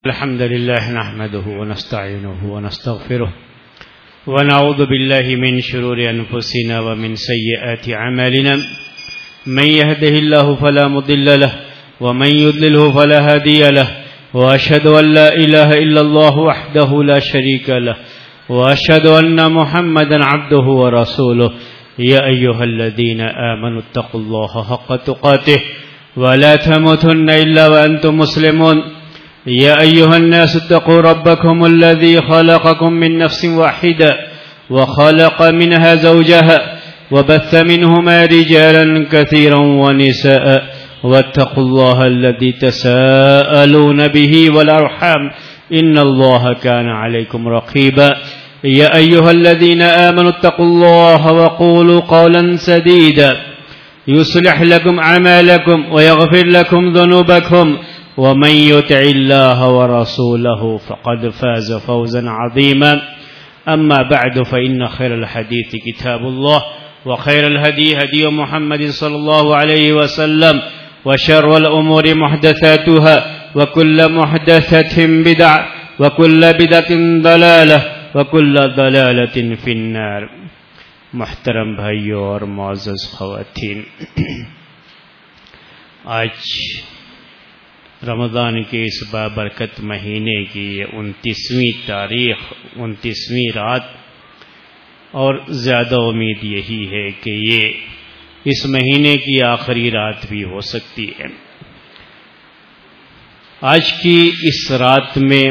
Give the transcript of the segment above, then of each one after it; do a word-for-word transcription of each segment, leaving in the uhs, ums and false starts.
الحمد لله نحمده ونستعينه ونستغفره ونعوذ بالله من شرور أنفسنا ومن سيئات أعمالنا من يهده الله فلا مضل له ومن يضلله فلا هادي له وأشهد أن لا إله إلا الله وحده لا شريك له وأشهد أن محمدا عبده ورسوله يا أيها الذين آمنوا اتقوا الله حق تقاته ولا تموتن إلا وأنتم مسلمون يا أيها الناس اتقوا ربكم الذي خلقكم من نفس واحدة وخلق منها زوجها وبث منهما رجالا كثيرا ونساء واتقوا الله الذي تساءلون به والأرحام إن الله كان عليكم رقيبا يا أيها الذين آمنوا اتقوا الله وقولوا قولا سديدا يصلح لكم أعمالكم ويغفر لكم ذنوبكم ومن يطع الله ورسوله فقد فاز فوزا عظيما أما بعد فإن خير الحديث كتاب الله وخير الهدي هدي محمد صلى الله عليه وسلم وشر الأمور محدثاتها وكل محدثة بدعة وكل بدعة ضلالة وكل ضلالة في النار. محترم بھائیو اور معزز خواتین، آج رمضان کے اس بابرکت مہینے کی انتیسویں تاریخ، انتیسویں رات، اور زیادہ امید یہی ہے کہ یہ اس مہینے کی آخری رات بھی ہو سکتی ہے. آج کی اس رات میں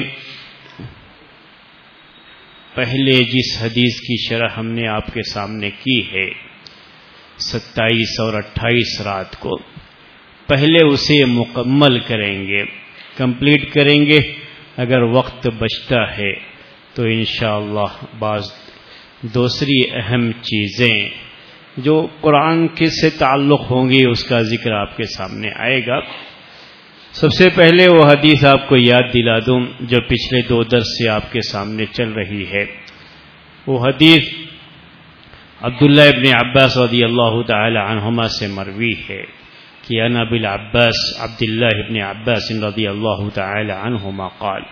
پہلے جس حدیث کی شرح ہم نے آپ کے سامنے کی ہے ستائیس اور اٹھائیس رات کو، پہلے اسے مکمل کریں گے، کمپلیٹ کریں گے. اگر وقت بچتا ہے تو انشاءاللہ بعض دوسری اہم چیزیں جو قرآن کے سے تعلق ہوں گی اس کا ذکر آپ کے سامنے آئے گا. سب سے پہلے وہ حدیث آپ کو یاد دلا دوں جو پچھلے دو درس سے آپ کے سامنے چل رہی ہے. وہ حدیث عبداللہ ابن عباس رضی اللہ تعالی عنہما سے مروی ہے کہ ان ابی العباس عبداللہ ابن عباس رضی اللہ تعالی عنہما قال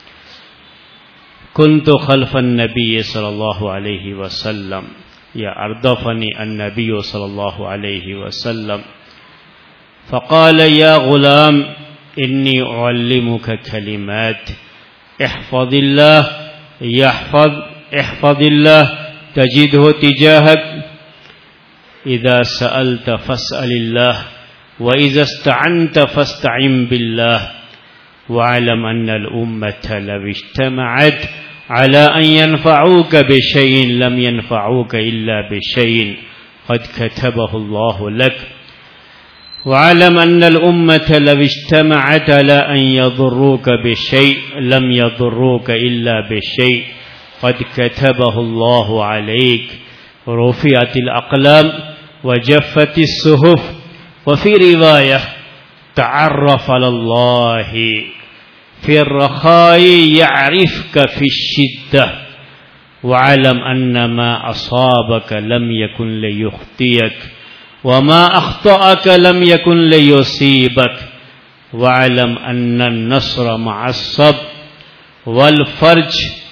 كنت خلف النبي صلی اللہ علیہ وسلم یا اردفني النبي صلی اللہ علیہ وسلم فقال يا غلام إني أعلمك كلمات احفظ الله يحفظ احفظ الله تجده تجاهك إذا سألت فاسأل الله وَإِذَا اسْتَعَنْتَ فَاسْتَعِنْ بِاللَّهِ وَاعْلَمْ أَنَّ الْأُمَّةَ لَوِ اجْتَمَعَتْ عَلَىٰ أَنْ يَنْفَعُوكَ بِشَيْءٍ لَمْ يَنْفَعُوكَ إِلَّا بِشَيْءٍ قَدْ كَتَبَهُ اللَّهُ لَكَ وَاعْلَمْ أَنَّ الْأُمَّةَ لَوِ اجْتَمَعَتْ عَلَىٰ أَنْ يَضُرُّوكَ بِشَيْءٍ لَمْ يَضُرُّوكَ إِلَّا بِشَيْءٍ قَدْ كَتَبَهُ اللَّهُ عَلَيْكَ رُفِعَتِ الْأَقْلَامُ وَجَفَّتِ الصُّحُفُ وفي رواية تعرف على الله في الرخاء يعرفك في الشدة وعلم أن ما أصابك لم يكن ليخطئك وما أخطأك لم يكن ليصيبك وعلم أن النصر مع الصبر والفرج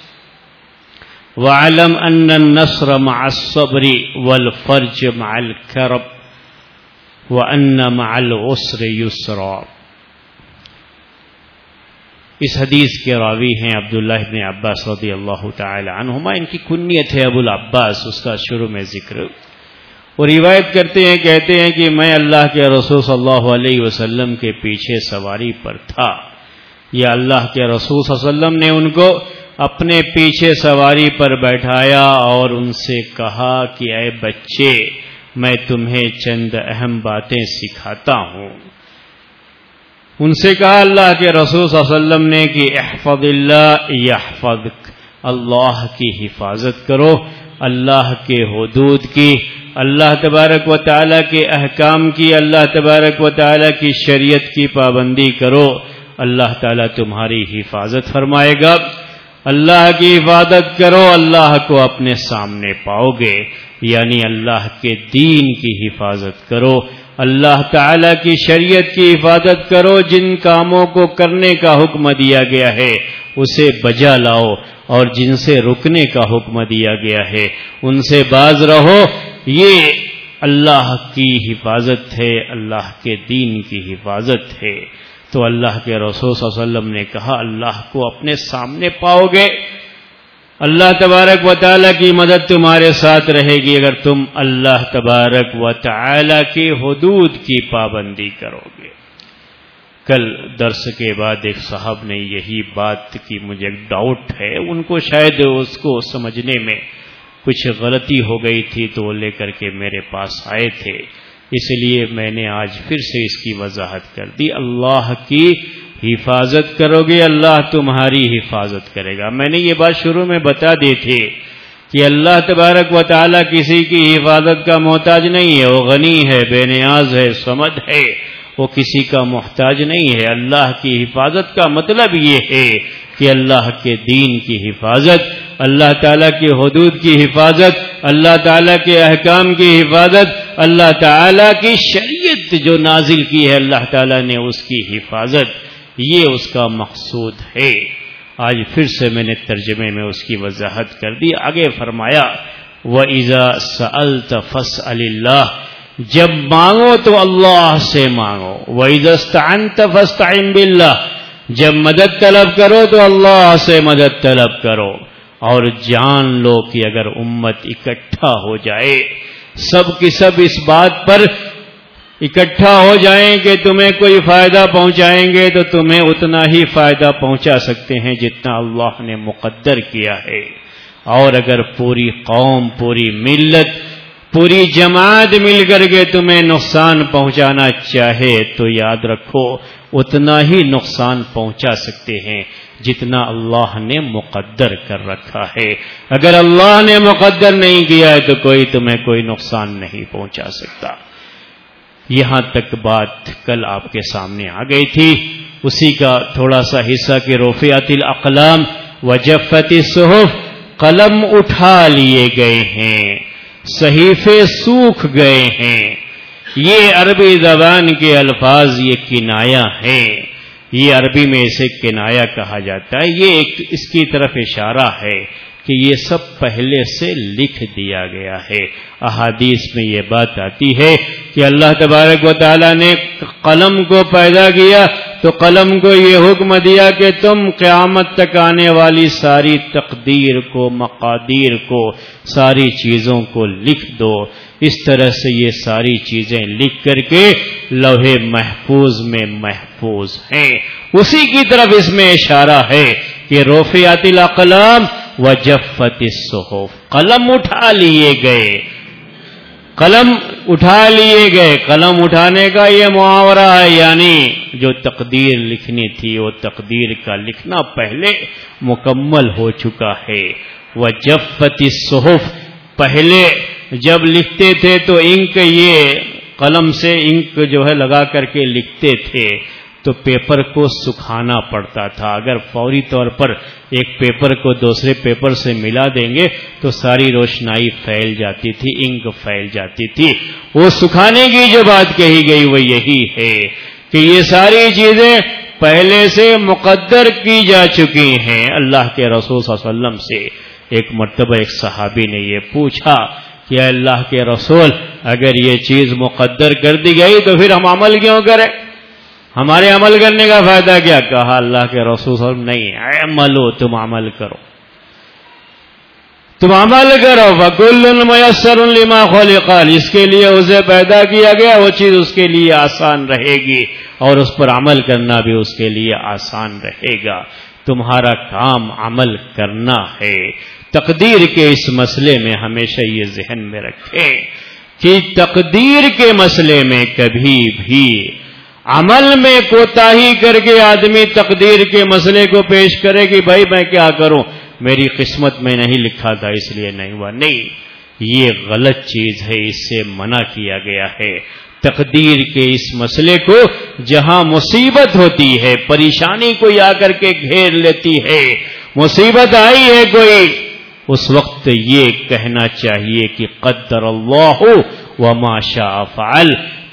وعلم أن النصر مع الصبر والفرج مع الكرب وَأَنَّ مَعَ الْعُسْرِ يُسْرًا. اس حدیث کے راوی ہیں عبداللہ ابن عباس رضی اللہ تعالی عنہما. ان کی کنیت ہے ابو العباس، اس کا شروع میں ذکر. وہ روایت کرتے ہیں، کہتے ہیں کہ میں اللہ کے رسول صلی اللہ علیہ وسلم کے پیچھے سواری پر تھا، یا اللہ کے رسول صلی اللہ علیہ وسلم نے ان کو اپنے پیچھے سواری پر بیٹھایا اور ان سے کہا کہ اے بچے، میں تمہیں چند اہم باتیں سکھاتا ہوں. ان سے کہا اللہ کے رسول صلی اللہ علیہ وسلم نے کہ احفظ اللہ یحفظک، اللہ کی حفاظت کرو، اللہ کے حدود کی، اللہ تبارک و تعالیٰ کے احکام کی، اللہ تبارک و تعالیٰ کی شریعت کی پابندی کرو، اللہ تعالیٰ تمہاری حفاظت فرمائے گا. اللہ کی عبادت کرو، اللہ کو اپنے سامنے پاؤ گے، یعنی اللہ کے دین کی حفاظت کرو، اللہ تعالی کی شریعت کی حفاظت کرو، جن کاموں کو کرنے کا حکم دیا گیا ہے اسے بجا لاؤ، اور جن سے رکنے کا حکم دیا گیا ہے ان سے باز رہو۔ یہ اللہ کی حفاظت ہے، اللہ کے دین کی حفاظت ہے۔ تو اللہ کے رسول صلی اللہ علیہ وسلم نے کہا اللہ کو اپنے سامنے پاؤ گے، اللہ تبارک و تعالیٰ کی مدد تمہارے ساتھ رہے گی اگر تم اللہ تبارک و تعالیٰ کی حدود کی پابندی کرو گے۔ کل درس کے بعد ایک صاحب نے یہی بات کی، مجھے ایک ڈاؤٹ ہے، ان کو شاید اس کو سمجھنے میں کچھ غلطی ہو گئی تھی تو وہ لے کر کے میرے پاس آئے تھے، اس لیے میں نے آج پھر سے اس کی وضاحت کر دی۔ اللہ کی حفاظت کرو گے اللہ تمہاری حفاظت کرے گا۔ میں نے یہ بات شروع میں بتا دی تھی کہ اللہ تبارک و تعالیٰ کسی کی حفاظت کا محتاج نہیں ہے، وہ غنی ہے، بے نیاز ہے، صمد ہے، وہ کسی کا محتاج نہیں ہے۔ اللہ کی حفاظت کا مطلب یہ ہے کہ اللہ کے دین کی حفاظت، اللہ تعالیٰ کی حدود کی حفاظت، اللہ تعالیٰ کے احکام کی حفاظت، اللہ تعالیٰ کی شریعت جو نازل کی ہے اللہ تعالیٰ نے اس کی حفاظت، یہ اس کا مقصود ہے۔ آج پھر سے میں نے ترجمے میں اس کی وضاحت کر دی۔ آگے فرمایا وَإِذَا سَأَلْتَ فَاسْأَلِ اللَّهِ، جب مانگو تو اللہ سے مانگو۔ وَإِذَا اسْتَعَنْتَ فَاسْتَعِنْ بِاللَّهِ، جب مدد طلب کرو تو اللہ سے مدد طلب کرو۔ اور جان لو کہ اگر امت اکٹھا ہو جائے، سب کی سب اس بات پر اکٹھا ہو جائیں کہ تمہیں کوئی فائدہ پہنچائیں گے تو تمہیں اتنا ہی فائدہ پہنچا سکتے ہیں جتنا اللہ نے مقدر کیا ہے، اور اگر پوری قوم، پوری ملت، پوری جماعت مل کر کے تمہیں نقصان پہنچانا چاہے تو یاد رکھو اتنا ہی نقصان پہنچا سکتے ہیں جتنا اللہ نے مقدر کر رکھا ہے۔ اگر اللہ نے مقدر نہیں کیا ہے تو کوئی تمہیں کوئی نقصان نہیں پہنچا سکتا۔ یہاں تک بات کل آپ کے سامنے آ گئی تھی، اسی کا تھوڑا سا حصہ کہ رفعت الاقلام وجفت الصحف، قلم اٹھا لیے گئے ہیں، صحیفے سوکھ گئے ہیں۔ یہ عربی زبان کے الفاظ، یہ کنایا ہیں، یہ عربی میں اسے کنایا کہا جاتا ہے۔ یہ ایک اس کی طرف اشارہ ہے کہ یہ سب پہلے سے لکھ دیا گیا ہے۔ احادیث میں یہ بات آتی ہے کہ اللہ تبارک و تعالیٰ نے قلم کو پیدا کیا تو قلم کو یہ حکم دیا کہ تم قیامت تک آنے والی ساری تقدیر کو، مقادیر کو، ساری چیزوں کو لکھ دو۔ اس طرح سے یہ ساری چیزیں لکھ کر کے لوح محفوظ میں محفوظ ہیں۔ اسی کی طرف اس میں اشارہ ہے کہ رفعت الاقلام وجفت الصحف، قلم اٹھا لیے گئے، قلم اٹھا لیے گئے۔ قلم اٹھانے کا یہ محاورہ ہے، یعنی جو تقدیر لکھنی تھی وہ تقدیر کا لکھنا پہلے مکمل ہو چکا ہے۔ وجفت الصحف، پہلے جب لکھتے تھے تو انک، یہ قلم سے انک جو ہے لگا کر کے لکھتے تھے تو پیپر کو سکھانا پڑتا تھا۔ اگر فوری طور پر ایک پیپر کو دوسرے پیپر سے ملا دیں گے تو ساری روشنائی پھیل جاتی تھی، انک پھیل جاتی تھی۔ وہ سکھانے کی جو بات کہی گئی وہ یہی ہے کہ یہ ساری چیزیں پہلے سے مقدر کی جا چکی ہیں۔ اللہ کے رسول صلی اللہ علیہ وسلم سے ایک مرتبہ ایک صحابی نے یہ پوچھا کہ اے اللہ کے رسول، اگر یہ چیز مقدر کر دی گئی تو پھر ہم عمل کیوں کریں؟ ہمارے عمل کرنے کا فائدہ کیا؟ کہا اللہ کے رسول صلی اللہ علیہ وسلم نہیں، عملو، تم عمل کرو، تم عمل کرو۔ فَكُلٌّ مُيَسَّرٌ لِمَا خُلِقَ، جس کے لیے اسے پیدا کیا گیا وہ چیز اس کے لیے آسان رہے گی اور اس پر عمل کرنا بھی اس کے لیے آسان رہے گا۔ تمہارا کام عمل کرنا ہے۔ تقدیر کے اس مسئلے میں ہمیشہ یہ ذہن میں رکھیں کہ تقدیر کے مسئلے میں کبھی بھی عمل میں کوتاہی کر کے آدمی تقدیر کے مسئلے کو پیش کرے کہ بھائی میں کیا کروں، میری قسمت میں نہیں لکھا تھا اس لیے نہیں ہوا۔ نہیں، یہ غلط چیز ہے، اس سے منع کیا گیا ہے۔ تقدیر کے اس مسئلے کو جہاں مصیبت ہوتی ہے، پریشانی کوئی آ کر کے گھیر لیتی ہے، مصیبت آئی ہے کوئی، اس وقت یہ کہنا چاہیے کہ قدر اللہ وما شاء فعل،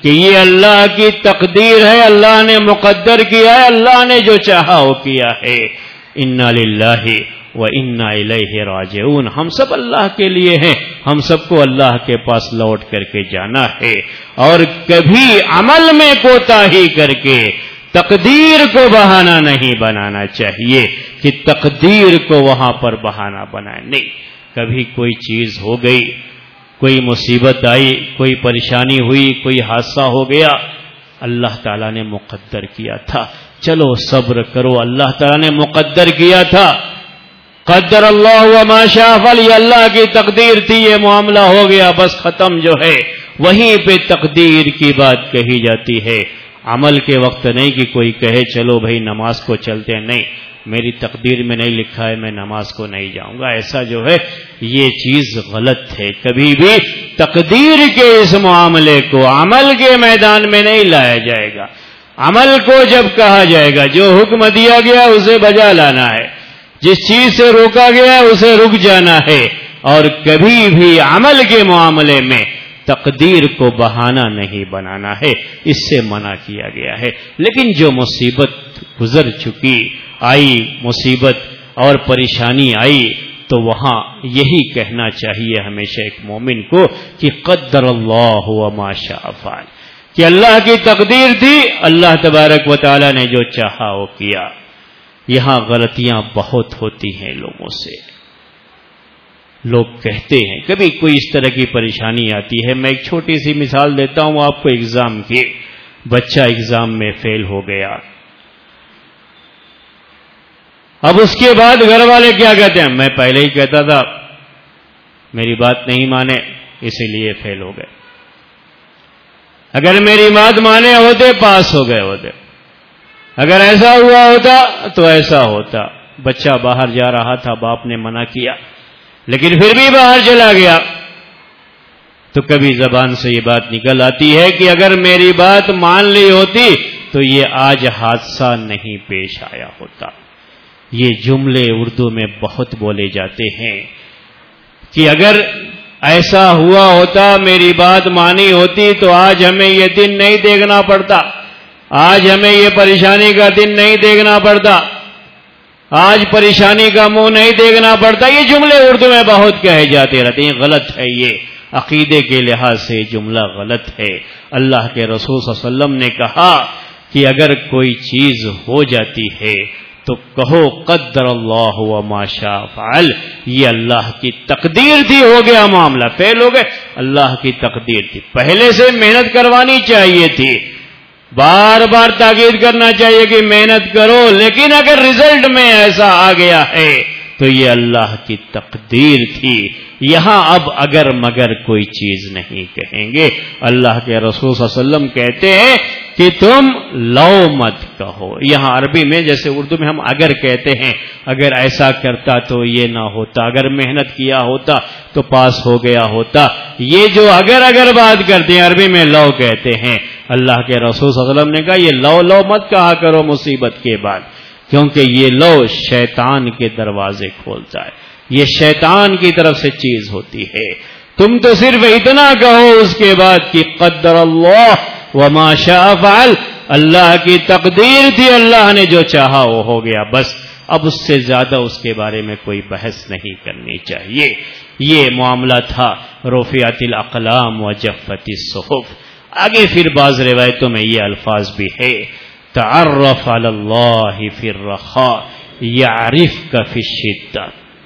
کہ یہ اللہ کی تقدیر ہے، اللہ نے مقدر کیا ہے، اللہ نے جو چاہا وہ کیا ہے. انا للہ و انا الیہ راجعون. ہم سب اللہ کے لیے ہیں، ہم سب کو اللہ کے پاس لوٹ کر کے جانا ہے. اور کبھی عمل میں کوتاہی کر کے تقدیر کو بہانہ نہیں بنانا چاہیے کہ تقدیر کو وہاں پر بہانہ بنائے. نہیں، کبھی کوئی چیز ہو گئی، کوئی مصیبت آئی، کوئی پریشانی ہوئی، کوئی حادثہ ہو گیا، اللہ تعالیٰ نے مقدر کیا تھا، چلو صبر کرو، اللہ تعالیٰ نے مقدر کیا تھا. قدر اللہ وما شاء فعل، یہ اللہ کی تقدیر تھی، یہ معاملہ ہو گیا، بس ختم. جو ہے وہیں پہ تقدیر کی بات کہی جاتی ہے. عمل کے وقت نہیں کہ کوئی کہے چلو بھائی نماز کو چلتے ہیں. نہیں، میری تقدیر میں نہیں لکھا ہے میں نماز کو نہیں جاؤں گا، ایسا جو ہے یہ چیز غلط ہے. کبھی بھی تقدیر کے اس معاملے کو عمل کے میدان میں نہیں لایا جائے گا. عمل کو جب کہا جائے گا، جو حکم دیا گیا اسے بجا لانا ہے، جس چیز سے روکا گیا اسے رک جانا ہے. اور کبھی بھی عمل کے معاملے میں تقدیر کو بہانہ نہیں بنانا ہے، اس سے منع کیا گیا ہے. لیکن جو مصیبت گزر چکی، آئی مصیبت اور پریشانی آئی، تو وہاں یہی کہنا چاہیے ہمیشہ ایک مومن کو کہ قدر اللہ وما شاء فعل، کہ اللہ کی تقدیر تھی، اللہ تبارک و تعالی نے جو چاہا وہ کیا. یہاں غلطیاں بہت ہوتی ہیں لوگوں سے. لوگ کہتے ہیں کبھی کوئی اس طرح کی پریشانی آتی ہے. میں ایک چھوٹی سی مثال دیتا ہوں آپ کو. ایگزام کی، بچہ ایگزام میں فیل ہو گیا. اب اس کے بعد گھر والے کیا کہتے ہیں؟ میں پہلے ہی کہتا تھا، میری بات نہیں مانے اسی لیے فیل ہو گئے. اگر میری بات مانے ہوتے پاس ہو گئے ہوتے. اگر ایسا ہوا ہوتا تو ایسا ہوتا. بچہ باہر جا رہا تھا، باپ نے منع کیا لیکن پھر بھی باہر چلا گیا. تو کبھی زبان سے یہ بات نکل آتی ہے کہ اگر میری بات مان لی ہوتی تو یہ آج حادثہ نہیں پیش آیا ہوتا. یہ جملے اردو میں بہت بولے جاتے ہیں کہ اگر ایسا ہوا ہوتا، میری بات مانی ہوتی تو آج ہمیں یہ دن نہیں دیکھنا پڑتا، آج ہمیں یہ پریشانی کا دن نہیں دیکھنا پڑتا، آج پریشانی کا منہ نہیں دیکھنا پڑتا. یہ جملے اردو میں بہت کہے جاتے رہتے ہیں. غلط ہے، یہ عقیدے کے لحاظ سے جملہ غلط ہے. اللہ کے رسول صلی اللہ علیہ وسلم نے کہا کہ اگر کوئی چیز ہو جاتی ہے تو کہو قدر اللہ وما شاء فعل، یہ اللہ کی تقدیر تھی، ہو گیا معاملہ، فیل ہو گئے، اللہ کی تقدیر تھی. پہلے سے محنت کروانی چاہیے تھی، بار بار تاکید کرنا چاہیے کہ محنت کرو، لیکن اگر رزلٹ میں ایسا آ گیا ہے تو یہ اللہ کی تقدیر تھی. یہاں اب اگر مگر کوئی چیز نہیں کہیں گے. اللہ کے رسول صلی اللہ علیہ وسلم کہتے ہیں کہ تم لو مت کہو. یہاں عربی میں جیسے اردو میں ہم اگر کہتے ہیں، اگر ایسا کرتا تو یہ نہ ہوتا، اگر محنت کیا ہوتا تو پاس ہو گیا ہوتا. یہ جو اگر اگر بات کرتے ہیں عربی میں لو کہتے ہیں. اللہ کے رسول صلی اللہ علیہ وسلم نے کہا یہ لو لو مت کہا کرو مصیبت کے بعد، کیونکہ یہ لو شیطان کے دروازے کھولتا ہے، یہ شیطان کی طرف سے چیز ہوتی ہے. تم تو صرف اتنا کہو اس کے بعد کہ قدر اللہ وما شاء فعل، اللہ کی تقدیر تھی، اللہ نے جو چاہا وہ ہو گیا، بس. اب اس سے زیادہ اس کے بارے میں کوئی بحث نہیں کرنی چاہیے. یہ معاملہ تھا رفعت الاقلام وجفت الصحف. آگے پھر بعض روایتوں میں یہ الفاظ بھی ہے، تعرف علی اللہ فی الرخاء یعرفک فی الشدہ.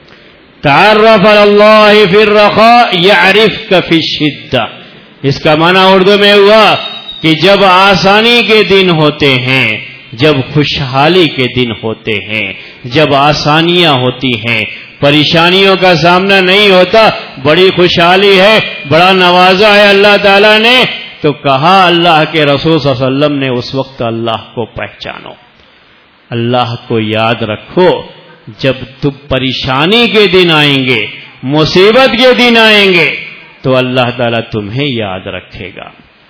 تعرف علی اللہ فی الرخاء یعرفک فی الشدہ. اس کا معنی اردو میں ہوا کہ جب آسانی کے دن ہوتے ہیں، جب خوشحالی کے دن ہوتے ہیں، جب آسانیاں ہوتی ہیں، پریشانیوں کا سامنا نہیں ہوتا، بڑی خوشحالی ہے، بڑا نوازا ہے اللہ تعالیٰ نے، تو کہا اللہ کے رسول صلی اللہ علیہ وسلم نے اس وقت اللہ کو پہچانو، اللہ کو یاد رکھو. جب تم پریشانی کے دن آئیں گے، مصیبت کے دن آئیں گے تو اللہ تعالیٰ تمہیں یاد رکھے گا.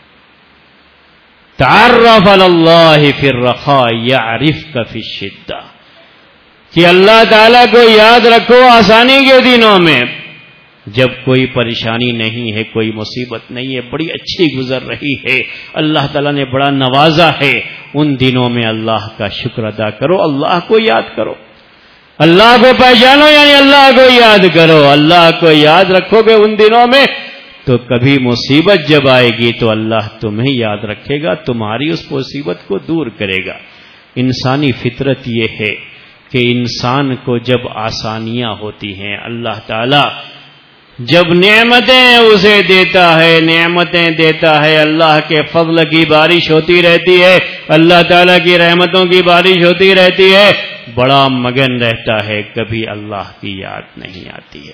تعرف علی اللہ فی الرخاء یعرفک فی الشدہ، کہ اللہ تعالیٰ کو یاد رکھو آسانی کے دنوں میں، جب کوئی پریشانی نہیں ہے، کوئی مصیبت نہیں ہے، بڑی اچھی گزر رہی ہے، اللہ تعالیٰ نے بڑا نوازا ہے، ان دنوں میں اللہ کا شکر ادا کرو، اللہ کو یاد کرو، اللہ کو پہچانو، یعنی اللہ کو یاد کرو۔ اللہ کو یاد رکھو گے ان دنوں میں تو کبھی مصیبت جب آئے گی تو اللہ تمہیں یاد رکھے گا، تمہاری اس مصیبت کو دور کرے گا۔ انسانی فطرت یہ ہے کہ انسان کو جب آسانیاں ہوتی ہیں، اللہ تعالی جب نعمتیں اسے دیتا ہے، نعمتیں دیتا ہے، اللہ کے فضل کی بارش ہوتی رہتی ہے، اللہ تعالیٰ کی رحمتوں کی بارش ہوتی رہتی ہے، بڑا مگن رہتا ہے، کبھی اللہ کی یاد نہیں آتی ہے۔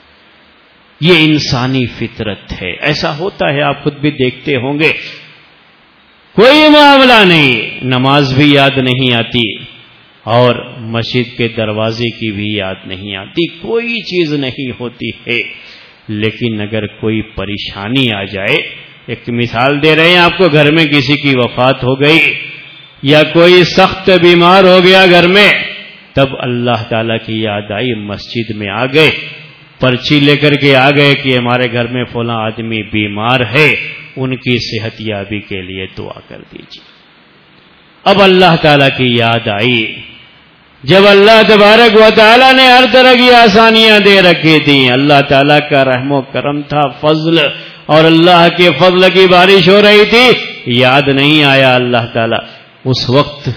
یہ انسانی فطرت ہے، ایسا ہوتا ہے، آپ خود بھی دیکھتے ہوں گے۔ کوئی معاملہ نہیں، نماز بھی یاد نہیں آتی اور مسجد کے دروازے کی بھی یاد نہیں آتی، کوئی چیز نہیں ہوتی ہے، لیکن اگر کوئی پریشانی آ جائے، ایک مثال دے رہے ہیں آپ کو، گھر میں کسی کی وفات ہو گئی یا کوئی سخت بیمار ہو گیا گھر میں، تب اللہ تعالیٰ کی یاد آئی، مسجد میں آ گئے، پرچی لے کر کے آ گئے کہ ہمارے گھر میں فلاں آدمی بیمار ہے، ان کی صحت یابی کے لیے دعا کر دیجیے۔ اب اللہ تعالیٰ کی یاد آئی، جب اللہ تبارک و تعالیٰ نے ہر طرح کی آسانیاں دے رکھی تھیں، اللہ تعالیٰ کا رحم و کرم تھا، فضل، اور اللہ کے فضل کی بارش ہو رہی تھی، یاد نہیں آیا اللہ تعالیٰ، اس وقت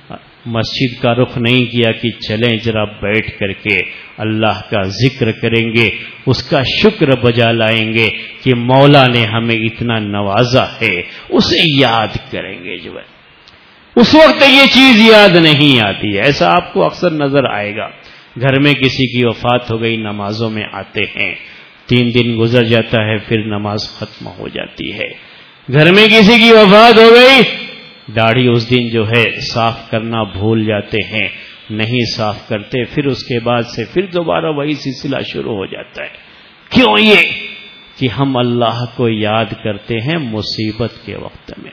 مسجد کا رخ نہیں کیا کہ چلیں ذرا بیٹھ کر کے اللہ کا ذکر کریں گے، اس کا شکر بجا لائیں گے کہ مولا نے ہمیں اتنا نوازا ہے، اسے یاد کریں گے۔ جو ہے اس وقت یہ چیز یاد نہیں آتی ہے، ایسا آپ کو اکثر نظر آئے گا۔ گھر میں کسی کی وفات ہو گئی، نمازوں میں آتے ہیں، تین دن گزر جاتا ہے، پھر نماز ختم ہو جاتی ہے۔ گھر میں کسی کی وفات ہو گئی، داڑھی اس دن جو ہے صاف کرنا بھول جاتے ہیں، نہیں صاف کرتے، پھر اس کے بعد سے پھر دوبارہ وہی سلسلہ شروع ہو جاتا ہے۔ کیوں؟ یہ کہ ہم اللہ کو یاد کرتے ہیں مصیبت کے وقت میں،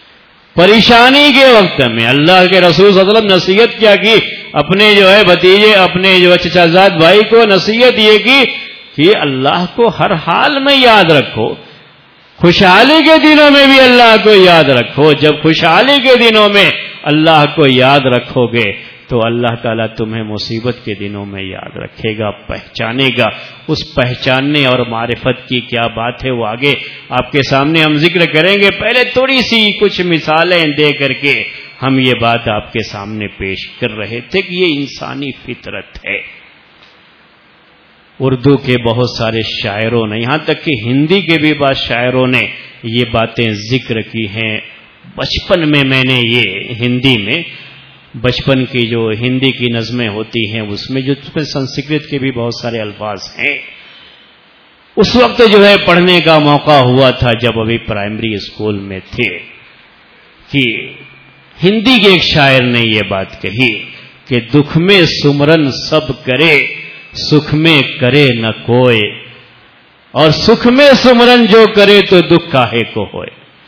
پریشانی کے وقت میں۔ اللہ کے رسول صلی اللہ علیہ وسلم نصیحت کیا کی اپنے جو ہے بھتیجے، اپنے جو چچا زاد بھائی کو نصیحت یہ کی کہ اللہ کو ہر حال میں یاد رکھو، خوشحالی کے دنوں میں بھی اللہ کو یاد رکھو۔ جب خوشحالی کے دنوں میں اللہ کو یاد رکھو گے تو اللہ تعالیٰ تمہیں مصیبت کے دنوں میں یاد رکھے گا، پہچانے گا۔ اس پہچاننے اور معرفت کی کیا بات ہے وہ آگے آپ کے سامنے ہم ذکر کریں گے، پہلے تھوڑی سی کچھ مثالیں دے کر کے ہم یہ بات آپ کے سامنے پیش کر رہے تھے کہ یہ انسانی فطرت ہے۔ اردو کے بہت سارے شاعروں نے، یہاں تک کہ ہندی کے بھی بعض شاعروں نے یہ باتیں ذکر کی ہیں۔ بچپن میں میں نے یہ ہندی میں، بچپن کی جو ہندی کی نظمیں ہوتی ہیں اس میں جو سنسکرت کے بھی بہت سارے الفاظ ہیں، اس وقت جو ہے پڑھنے کا موقع ہوا تھا جب ابھی پرائمری اسکول میں تھے، کہ ہندی کے ایک شاعر نے یہ بات کہی کہ دکھ میں سمرن سب کرے، سکھ میں کرے نہ کوئے، اور سکھ میں سمرن جو کرے تو دکھ کاہے کو ہوئے۔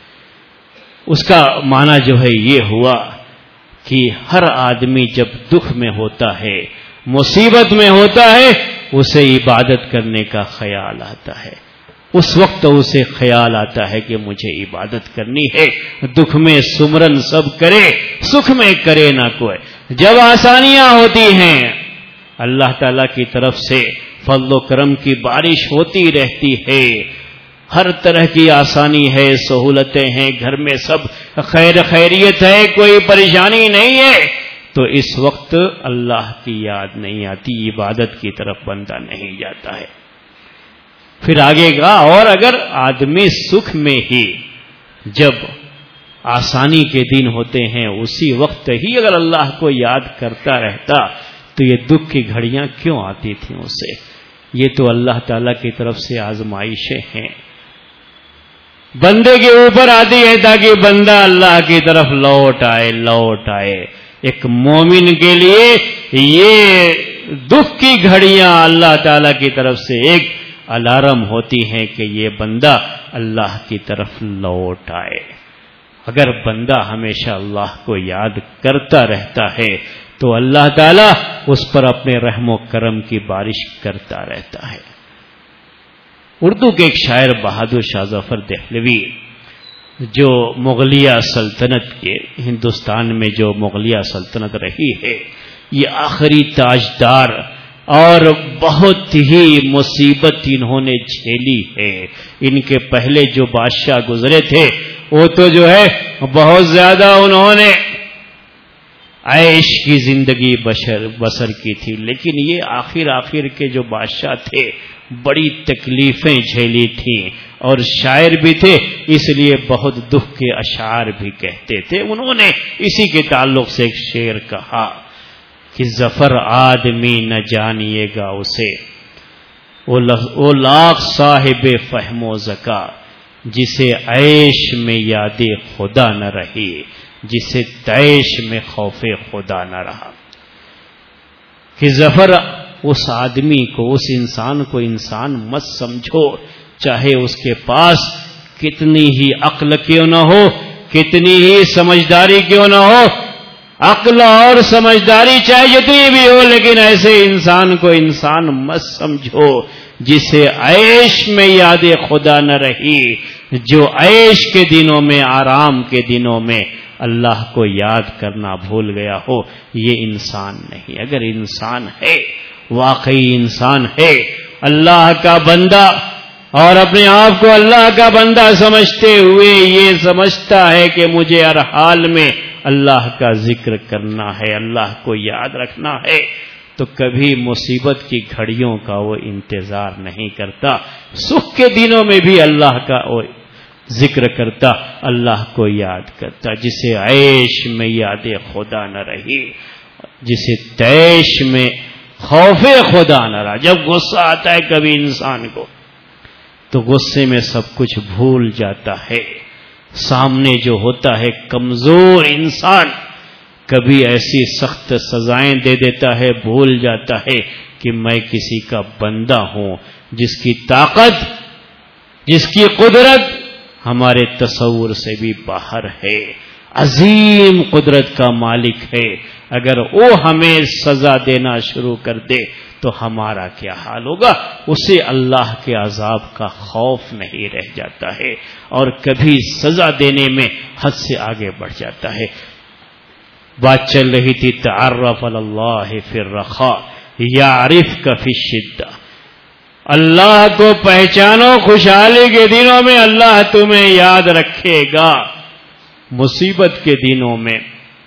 اس کا معنی جو ہے یہ ہوا کہ ہر آدمی جب دکھ میں ہوتا ہے، مصیبت میں ہوتا ہے، اسے عبادت کرنے کا خیال آتا ہے، اس وقت اسے خیال آتا ہے کہ مجھے عبادت کرنی ہے۔ دکھ میں سمرن سب کرے، سکھ میں کرے نہ کوئی۔ جب آسانیاں ہوتی ہیں، اللہ تعالیٰ کی طرف سے فضل و کرم کی بارش ہوتی رہتی ہے، ہر طرح کی آسانی ہے، سہولتیں ہیں، گھر میں سب خیر خیریت ہے، کوئی پریشانی نہیں ہے، تو اس وقت اللہ کی یاد نہیں آتی، عبادت کی طرف بندہ نہیں جاتا ہے۔ پھر آگے گا، اور اگر آدمی سکھ میں ہی جب آسانی کے دن ہوتے ہیں اسی وقت ہی اگر اللہ کو یاد کرتا رہتا تو یہ دکھ کی گھڑیاں کیوں آتی تھیں اسے؟ یہ تو اللہ تعالیٰ کی طرف سے آزمائشیں ہیں، بندے کے اوپر آتی ہے تاکہ بندہ اللہ کی طرف لوٹ آئے لوٹ آئے ایک مومن کے لیے یہ دکھ کی گھڑیاں اللہ تعالیٰ کی طرف سے ایک الارم ہوتی ہیں کہ یہ بندہ اللہ کی طرف لوٹ آئے۔ اگر بندہ ہمیشہ اللہ کو یاد کرتا رہتا ہے تو اللہ تعالیٰ اس پر اپنے رحم و کرم کی بارش کرتا رہتا ہے۔ اردو کے ایک شاعر بہادر شاہ ظفر دہلوی جو مغلیہ سلطنت کے ہندوستان میں جو مغلیہ سلطنت رہی ہے یہ آخری تاجدار اور بہت ہی مصیبت انہوں نے جھیلی ہے. ان کے پہلے جو بادشاہ گزرے تھے وہ تو جو ہے بہت زیادہ انہوں نے عیش کی زندگی بشر بسر کی تھی، لیکن یہ آخر آخر کے جو بادشاہ تھے بڑی تکلیفیں جھیلی تھیں اور شاعر بھی تھے، اس لیے بہت دکھ کے اشعار بھی کہتے تھے. انہوں نے اسی کے تعلق سے ایک شعر کہا کہ ظفر آدمی نہ جانیے گا اسے، وہ لاکھ صاحب فہم و ذکا، جسے عیش میں یاد خدا نہ رہی، جسے تیش میں خوف خدا نہ رہا. کہ ظفر اس آدمی کو، اس انسان کو انسان مت سمجھو، چاہے اس کے پاس کتنی ہی عقل کیوں نہ ہو، کتنی ہی سمجھداری کیوں نہ ہو، عقل اور سمجھداری چاہے جتنی بھی ہو، لیکن ایسے انسان کو انسان مت سمجھو جسے عیش میں یاد خدا نہ رہی، جو عیش کے دنوں میں، آرام کے دنوں میں اللہ کو یاد کرنا بھول گیا ہو، یہ انسان نہیں. اگر انسان ہے، واقعی انسان ہے، اللہ کا بندہ، اور اپنے آپ کو اللہ کا بندہ سمجھتے ہوئے یہ سمجھتا ہے کہ مجھے ہر حال میں اللہ کا ذکر کرنا ہے، اللہ کو یاد رکھنا ہے، تو کبھی مصیبت کی گھڑیوں کا وہ انتظار نہیں کرتا، سکھ کے دنوں میں بھی اللہ کا وہ ذکر کرتا، اللہ کو یاد کرتا. جسے عیش میں یاد خدا نہ رہی، جسے تیش میں خوف خدا نہ رہا. جب غصہ آتا ہے کبھی انسان کو تو غصے میں سب کچھ بھول جاتا ہے. سامنے جو ہوتا ہے کمزور انسان کبھی ایسی سخت سزائیں دے دیتا ہے، بھول جاتا ہے کہ میں کسی کا بندہ ہوں جس کی طاقت، جس کی قدرت ہمارے تصور سے بھی باہر ہے، عظیم قدرت کا مالک ہے. اگر وہ ہمیں سزا دینا شروع کر دے تو ہمارا کیا حال ہوگا؟ اسے اللہ کے عذاب کا خوف نہیں رہ جاتا ہے اور کبھی سزا دینے میں حد سے آگے بڑھ جاتا ہے. بات چل رہی تھی تعرف علی اللہ فی الرخاء یعرفک فی الشدہ. اللہ کو پہچانو خوشحالی کے دنوں میں، اللہ تمہیں یاد رکھے گا مصیبت کے دنوں میں.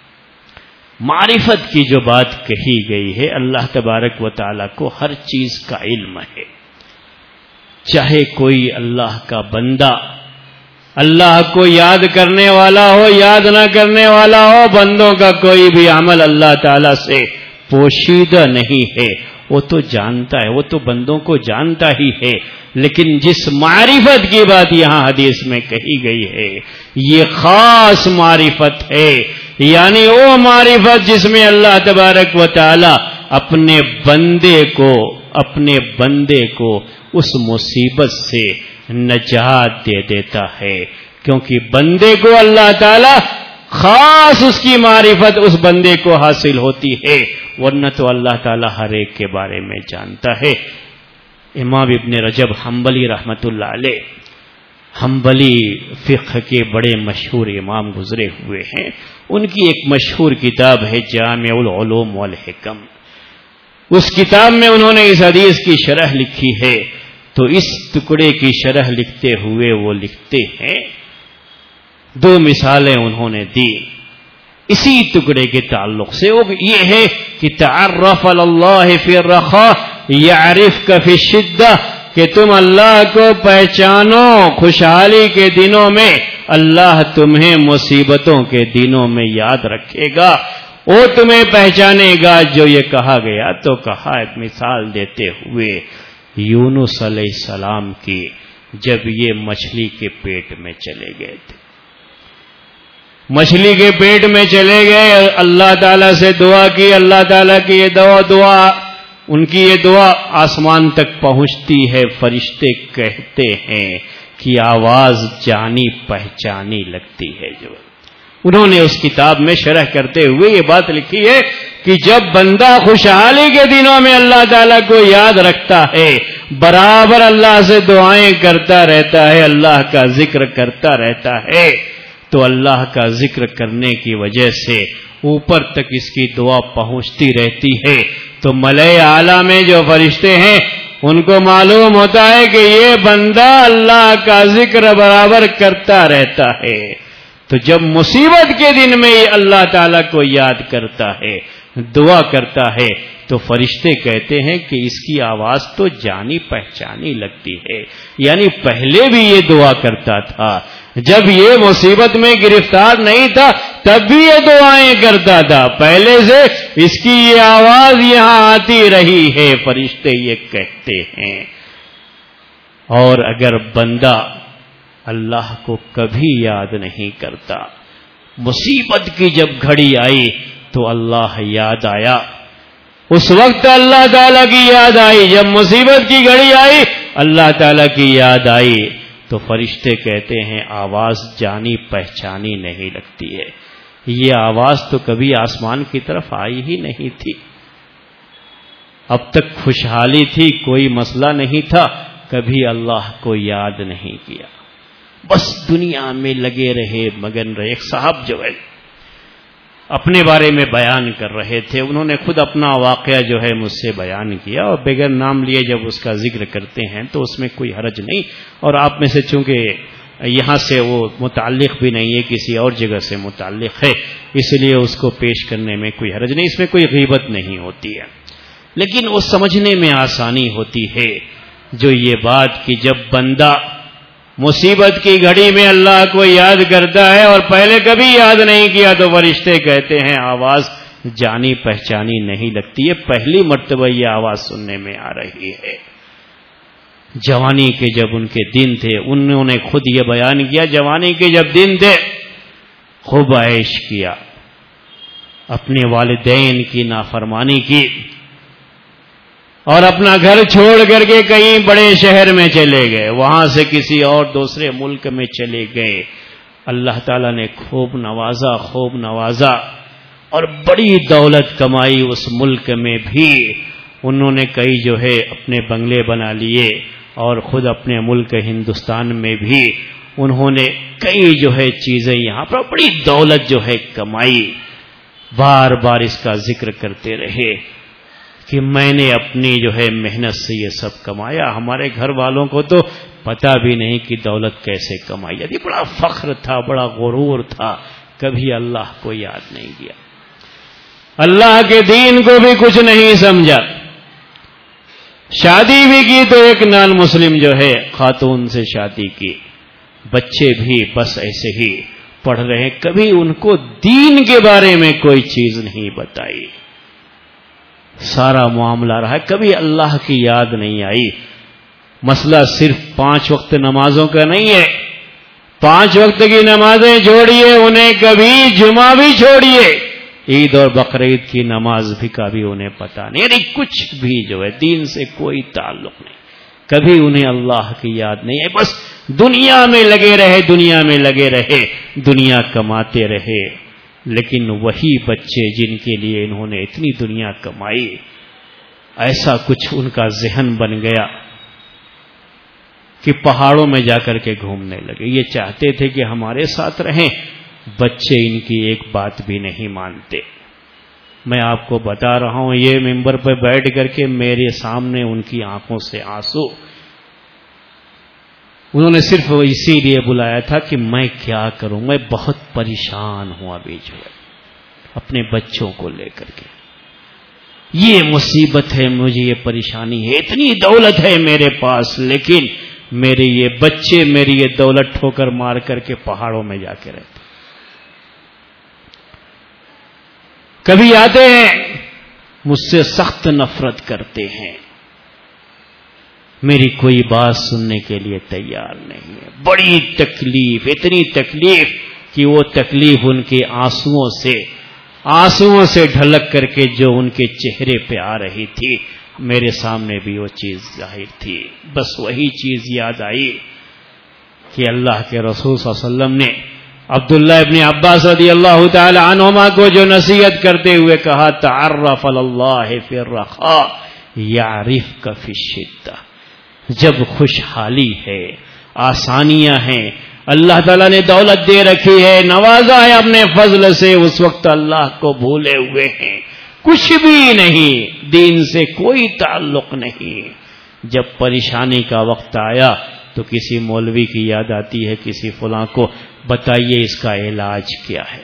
معرفت کی جو بات کہی گئی ہے، اللہ تبارک و تعالیٰ کو ہر چیز کا علم ہے. چاہے کوئی اللہ کا بندہ اللہ کو یاد کرنے والا ہو، یاد نہ کرنے والا ہو، بندوں کا کوئی بھی عمل اللہ تعالیٰ سے پوشیدہ نہیں ہے. وہ تو جانتا ہے، وہ تو بندوں کو جانتا ہی ہے. لیکن جس معرفت کی بات یہاں حدیث میں کہی گئی ہے یہ خاص معرفت ہے، یعنی وہ معرفت جس میں اللہ تبارک و تعالی اپنے بندے کو اپنے بندے کو اس مصیبت سے نجات دے دیتا ہے. کیونکہ بندے کو اللہ تعالی خاص اس کی معرفت اس بندے کو حاصل ہوتی ہے، ورنہ تو اللہ تعالی ہر ایک کے بارے میں جانتا ہے. امام ابن رجب حنبلی رحمت اللہ علیہ، حنبلی فقہ کے بڑے مشہور امام گزرے ہوئے ہیں. ان کی ایک مشہور کتاب ہے جامع العلوم والحکم. اس کتاب میں انہوں نے اس حدیث کی شرح لکھی ہے. تو اس ٹکڑے کی شرح لکھتے ہوئے وہ لکھتے ہیں، دو مثالیں انہوں نے دی اسی ٹکڑے کے تعلق سے. وہ یہ ہے کہ تعرف علی اللہ فی الرخاء یعرفک فی الشدہ، کہ تم اللہ کو پہچانو خوشحالی کے دنوں میں، اللہ تمہیں مصیبتوں کے دنوں میں یاد رکھے گا، وہ تمہیں پہچانے گا. جو یہ کہا گیا تو کہا ایک مثال دیتے ہوئے یونس علیہ السلام کی، جب یہ مچھلی کے پیٹ میں چلے گئے تھے، مچھلی کے پیٹ میں چلے گئے، اللہ تعالیٰ سے دعا کی، اللہ تعالیٰ کی یہ دعا دعا ان کی یہ دعا آسمان تک پہنچتی ہے. فرشتے کہتے ہیں کہ آواز جانی پہچانی لگتی ہے. جو انہوں نے اس کتاب میں شرح کرتے ہوئے یہ بات لکھی ہے کہ جب بندہ خوشحالی کے دنوں میں اللہ تعالیٰ کو یاد رکھتا ہے، برابر اللہ سے دعائیں کرتا رہتا ہے، اللہ کا ذکر کرتا رہتا ہے، تو اللہ کا ذکر کرنے کی وجہ سے اوپر تک اس کی دعا پہنچتی رہتی ہے. تو ملائے اعلیٰ میں جو فرشتے ہیں ان کو معلوم ہوتا ہے کہ یہ بندہ اللہ کا ذکر برابر کرتا رہتا ہے. تو جب مصیبت کے دن میں یہ اللہ تعالیٰ کو یاد کرتا ہے، دعا کرتا ہے، تو فرشتے کہتے ہیں کہ اس کی آواز تو جانی پہچانی لگتی ہے. یعنی پہلے بھی یہ دعا کرتا تھا، جب یہ مصیبت میں گرفتار نہیں تھا تب بھی یہ دعائیں کرتا تھا، پہلے سے اس کی یہ آواز یہاں آتی رہی ہے، فرشتے یہ کہتے ہیں. اور اگر بندہ اللہ کو کبھی یاد نہیں کرتا، مصیبت کی جب گھڑی آئی تو اللہ یاد آیا، اس وقت اللہ تعالیٰ کی یاد آئی، جب مصیبت کی گھڑی آئی اللہ تعالیٰ کی یاد آئی، تو فرشتے کہتے ہیں آواز جانی پہچانی نہیں لگتی ہے. یہ آواز تو کبھی آسمان کی طرف آئی ہی نہیں تھی، اب تک خوشحالی تھی، کوئی مسئلہ نہیں تھا، کبھی اللہ کو یاد نہیں کیا، بس دنیا میں لگے رہے، مگن رہے. ایک صاحب جو ہے اپنے بارے میں بیان کر رہے تھے، انہوں نے خود اپنا واقعہ جو ہے مجھ سے بیان کیا، اور بغیر نام لیے جب اس کا ذکر کرتے ہیں تو اس میں کوئی حرج نہیں، اور آپ میں سے چونکہ یہاں سے وہ متعلق بھی نہیں ہے، کسی اور جگہ سے متعلق ہے، اس لیے اس کو پیش کرنے میں کوئی حرج نہیں، اس میں کوئی غیبت نہیں ہوتی ہے. لیکن وہ سمجھنے میں آسانی ہوتی ہے جو یہ بات کہ جب بندہ مصیبت کی گھڑی میں اللہ کو یاد کرتا ہے اور پہلے کبھی یاد نہیں کیا، تو فرشتے کہتے ہیں آواز جانی پہچانی نہیں لگتی ہے، پہلی مرتبہ یہ آواز سننے میں آ رہی ہے. جوانی کے جب ان کے دن تھے، انہوں نے خود یہ بیان کیا، جوانی کے جب دن تھے خوب عیش کیا، اپنے والدین کی نافرمانی کی، اور اپنا گھر چھوڑ کر کے کہیں بڑے شہر میں چلے گئے، وہاں سے کسی اور دوسرے ملک میں چلے گئے. اللہ تعالیٰ نے خوب نوازا خوب نوازا اور بڑی دولت کمائی اس ملک میں بھی. انہوں نے کئی جو ہے اپنے بنگلے بنا لیے، اور خود اپنے ملک ہندوستان میں بھی انہوں نے کئی جو ہے چیزیں یہاں پر بڑی دولت جو ہے کمائی. بار بار اس کا ذکر کرتے رہے کہ میں نے اپنی جو ہے محنت سے یہ سب کمایا، ہمارے گھر والوں کو تو پتہ بھی نہیں کہ دولت کیسے کمائی جاتی. بڑا فخر تھا، بڑا غرور تھا، کبھی اللہ کو یاد نہیں کیا، اللہ کے دین کو بھی کچھ نہیں سمجھا. شادی بھی کی تو ایک نان مسلم جو ہے خاتون سے شادی کی، بچے بھی بس ایسے ہی پڑھ رہے ہیں، کبھی ان کو دین کے بارے میں کوئی چیز نہیں بتائی. سارا معاملہ رہا، کبھی اللہ کی یاد نہیں آئی. مسئلہ صرف پانچ وقت نمازوں کا نہیں ہے، پانچ وقت کی نمازیں چھوڑیے، انہیں کبھی جمعہ بھی چھوڑیے، عید اور بقرعید کی نماز بھی کبھی انہیں پتہ نہیں، یعنی کچھ بھی جو ہے دین سے کوئی تعلق نہیں، کبھی انہیں اللہ کی یاد نہیں ہے. بس دنیا میں لگے رہے، دنیا میں لگے رہے، دنیا کماتے رہے. لیکن وہی بچے جن کے لیے انہوں نے اتنی دنیا کمائی، ایسا کچھ ان کا ذہن بن گیا کہ پہاڑوں میں جا کر کے گھومنے لگے. یہ چاہتے تھے کہ ہمارے ساتھ رہیں، بچے ان کی ایک بات بھی نہیں مانتے. میں آپ کو بتا رہا ہوں، یہ ممبر پہ بیٹھ کر کے میرے سامنے ان کی آنکھوں سے آنسو. انہوں نے صرف اسی لیے بلایا تھا کہ میں کیا کروں، میں بہت پریشان ہوں ابھی جو ہے اپنے بچوں کو لے کر کے، یہ مصیبت ہے، مجھے یہ پریشانی ہے، اتنی دولت ہے میرے پاس لیکن میرے یہ بچے میری یہ دولت ٹھوکر مار کر کے پہاڑوں میں جا کے رہتے. کبھی آتے ہیں مجھ سے سخت نفرت کرتے ہیں، میری کوئی بات سننے کے لیے تیار نہیں ہے، بڑی تکلیف، اتنی تکلیف کہ وہ تکلیف ان کے آنسوؤں سے آنسوؤں سے ڈھلک کر کے جو ان کے چہرے پہ آ رہی تھی، میرے سامنے بھی وہ چیز ظاہر تھی. بس وہی چیز یاد آئی کہ اللہ کے رسول صلی اللہ علیہ وسلم نے عبداللہ ابن عباس رضی اللہ تعالی عنہما کو جو نصیحت کرتے ہوئے کہا تعرف اللہ فی الرخاء یعرفک فی الشدہ، جب خوشحالی ہے، آسانیاں ہیں، اللہ تعالیٰ نے دولت دے رکھی ہے، نوازا ہے اپنے فضل سے، اس وقت اللہ کو بھولے ہوئے ہیں، کچھ بھی نہیں، دین سے کوئی تعلق نہیں۔ جب پریشانی کا وقت آیا تو کسی مولوی کی یاد آتی ہے، کسی فلاں کو، بتائیے اس کا علاج کیا ہے،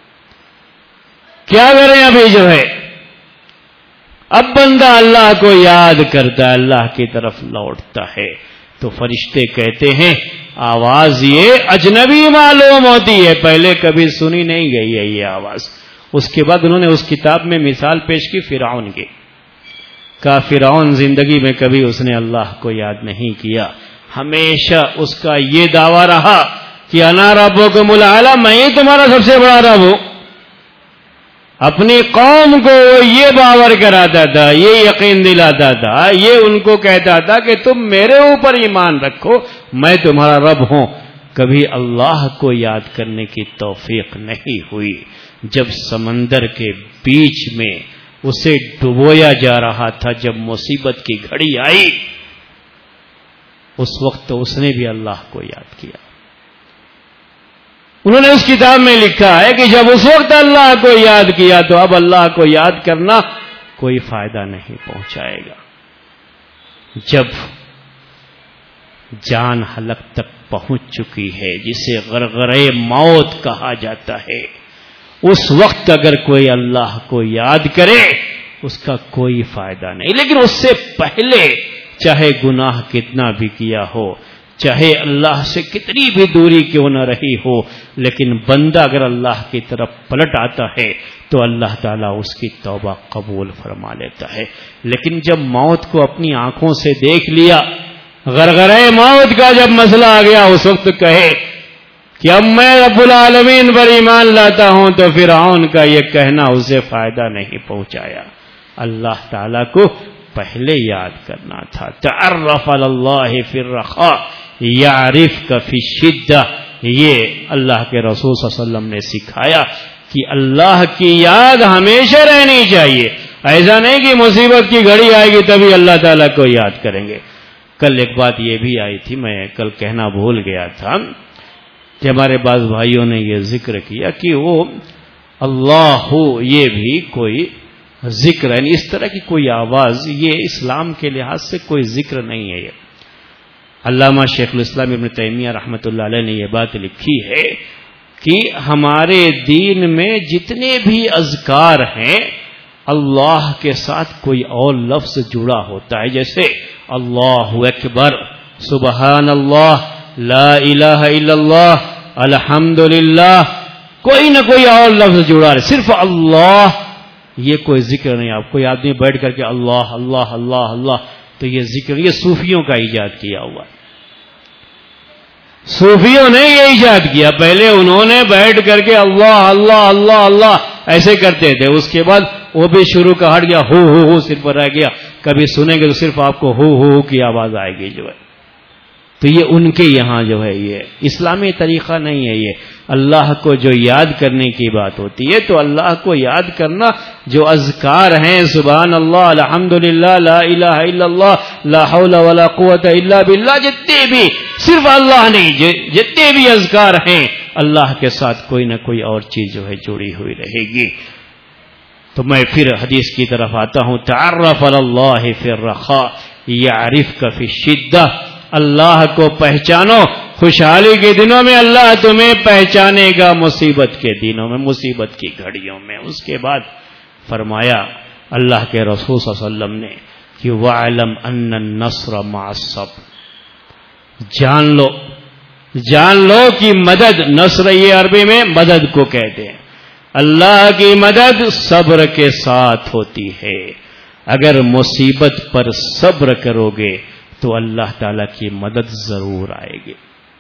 کیا کریں ابھی جو ہے۔ اب بندہ اللہ کو یاد کرتا ہے، اللہ کی طرف لوٹتا ہے تو فرشتے کہتے ہیں آواز یہ اجنبی معلوم ہوتی ہے، پہلے کبھی سنی نہیں گئی ہے یہ آواز۔ اس کے بعد انہوں نے اس کتاب میں مثال پیش کی فرعون کی، کہا فرعون زندگی میں کبھی اس نے اللہ کو یاد نہیں کیا، ہمیشہ اس کا یہ دعویٰ رہا کہ انا ربکم الاعلی، میں ہی تمہارا سب سے بڑا رب ہوں۔ اپنی قوم کو وہ یہ باور کراتا تھا، یہ یقین دلاتا تھا، یہ ان کو کہتا تھا کہ تم میرے اوپر ایمان رکھو، میں تمہارا رب ہوں۔ کبھی اللہ کو یاد کرنے کی توفیق نہیں ہوئی۔ جب سمندر کے بیچ میں اسے ڈبویا جا رہا تھا، جب مصیبت کی گھڑی آئی، اس وقت اس نے بھی اللہ کو یاد کیا۔ انہوں نے اس کتاب میں لکھا ہے کہ جب اس وقت اللہ کو یاد کیا تو اب اللہ کو یاد کرنا کوئی فائدہ نہیں پہنچائے گا۔ جب جان حلق تک پہنچ چکی ہے، جسے غرغرے موت کہا جاتا ہے، اس وقت اگر کوئی اللہ کو یاد کرے اس کا کوئی فائدہ نہیں۔ لیکن اس سے پہلے چاہے گناہ کتنا بھی کیا ہو، چاہے اللہ سے کتنی بھی دوری کیوں نہ رہی ہو، لیکن بندہ اگر اللہ کی طرف پلٹ آتا ہے تو اللہ تعالیٰ اس کی توبہ قبول فرما لیتا ہے۔ لیکن جب موت کو اپنی آنکھوں سے دیکھ لیا، غرغرے موت کا جب مسئلہ آ گیا، اس وقت کہے کہ اب میں رب العالمین پر ایمان لاتا ہوں، تو فرعون کا یہ کہنا اسے فائدہ نہیں پہنچایا۔ اللہ تعالیٰ کو پہلے یاد کرنا تھا۔ تعرف علی اللہ فی الرخاء یعرفک فی الشدہ، یہ اللہ کے رسول صلی اللہ علیہ وسلم نے سکھایا کہ اللہ کی یاد ہمیشہ رہنی چاہیے۔ ایسا نہیں کہ مصیبت کی گھڑی آئے گی تبھی اللہ تعالیٰ کو یاد کریں گے۔ کل ایک بات یہ بھی آئی تھی، میں کل کہنا بھول گیا تھا کہ ہمارے بعض بھائیوں نے یہ ذکر کیا کہ وہ اللہ ہو، یہ بھی کوئی ذکر ہے، اس طرح کی کوئی آواز، یہ اسلام کے لحاظ سے کوئی ذکر نہیں ہے۔ یہ علامہ شیخ الاسلام ابن تیمیہ رحمۃ اللہ علیہ نے یہ بات لکھی ہے کہ ہمارے دین میں جتنے بھی اذکار ہیں اللہ کے ساتھ کوئی اور لفظ جڑا ہوتا ہے، جیسے اللہ اکبر، سبحان اللہ، لا الہ الا اللہ، الحمدللہ، کوئی نہ کوئی اور لفظ جڑا ہے، صرف اللہ، یہ کوئی ذکر نہیں۔ آپ کوئی آدمی بیٹھ کر کے اللہ اللہ اللہ اللہ، تو یہ ذکر، یہ صوفیوں کا ایجاد کیا ہوا ہے۔ صوفیوں نے یہ ایجاد کیا، پہلے انہوں نے بیٹھ کر کے اللہ اللہ اللہ اللہ ایسے کرتے تھے، اس کے بعد وہ بھی شروع کا ہٹ گیا، ہو ہو ہو صرف رہ گیا، کبھی سنیں گے تو صرف آپ کو ہو ہو ہو کی آواز آئے گی جو ہے۔ تو یہ ان کے یہاں جو ہے یہ اسلامی طریقہ نہیں ہے۔ یہ اللہ کو جو یاد کرنے کی بات ہوتی ہے تو اللہ کو یاد کرنا، جو اذکار ہیں سبحان اللہ، الحمدللہ، لا الہ الا اللہ، لا حول ولا قوت الا باللہ، جتنے بھی، صرف اللہ نہیں، جتنے بھی اذکار ہیں اللہ کے ساتھ کوئی نہ کوئی اور چیز جو ہے جڑی ہوئی رہے گی۔ تو میں پھر حدیث کی طرف آتا ہوں، تعرف علی اللہ فی الرخاء یعرفک فی الشدہ، اللہ کو پہچانو، خوشحالی کے دنوں میں اللہ تمہیں پہچانے گا، مصیبت کے دنوں میں، مصیبت کی گھڑیوں میں۔ اس کے بعد فرمایا اللہ کے رسول صلی اللہ علیہ وسلم نے کہ وَاعْلَمْ أَنَّ النَّصْرَ مَعَ الصَّبْرِ، جان لو جان لو کہ مدد، نصر یہ عربی میں مدد کو کہتے ہیں، اللہ کی مدد صبر کے ساتھ ہوتی ہے۔ اگر مصیبت پر صبر کرو گے تو اللہ تعالیٰ کی مدد ضرور آئے گی۔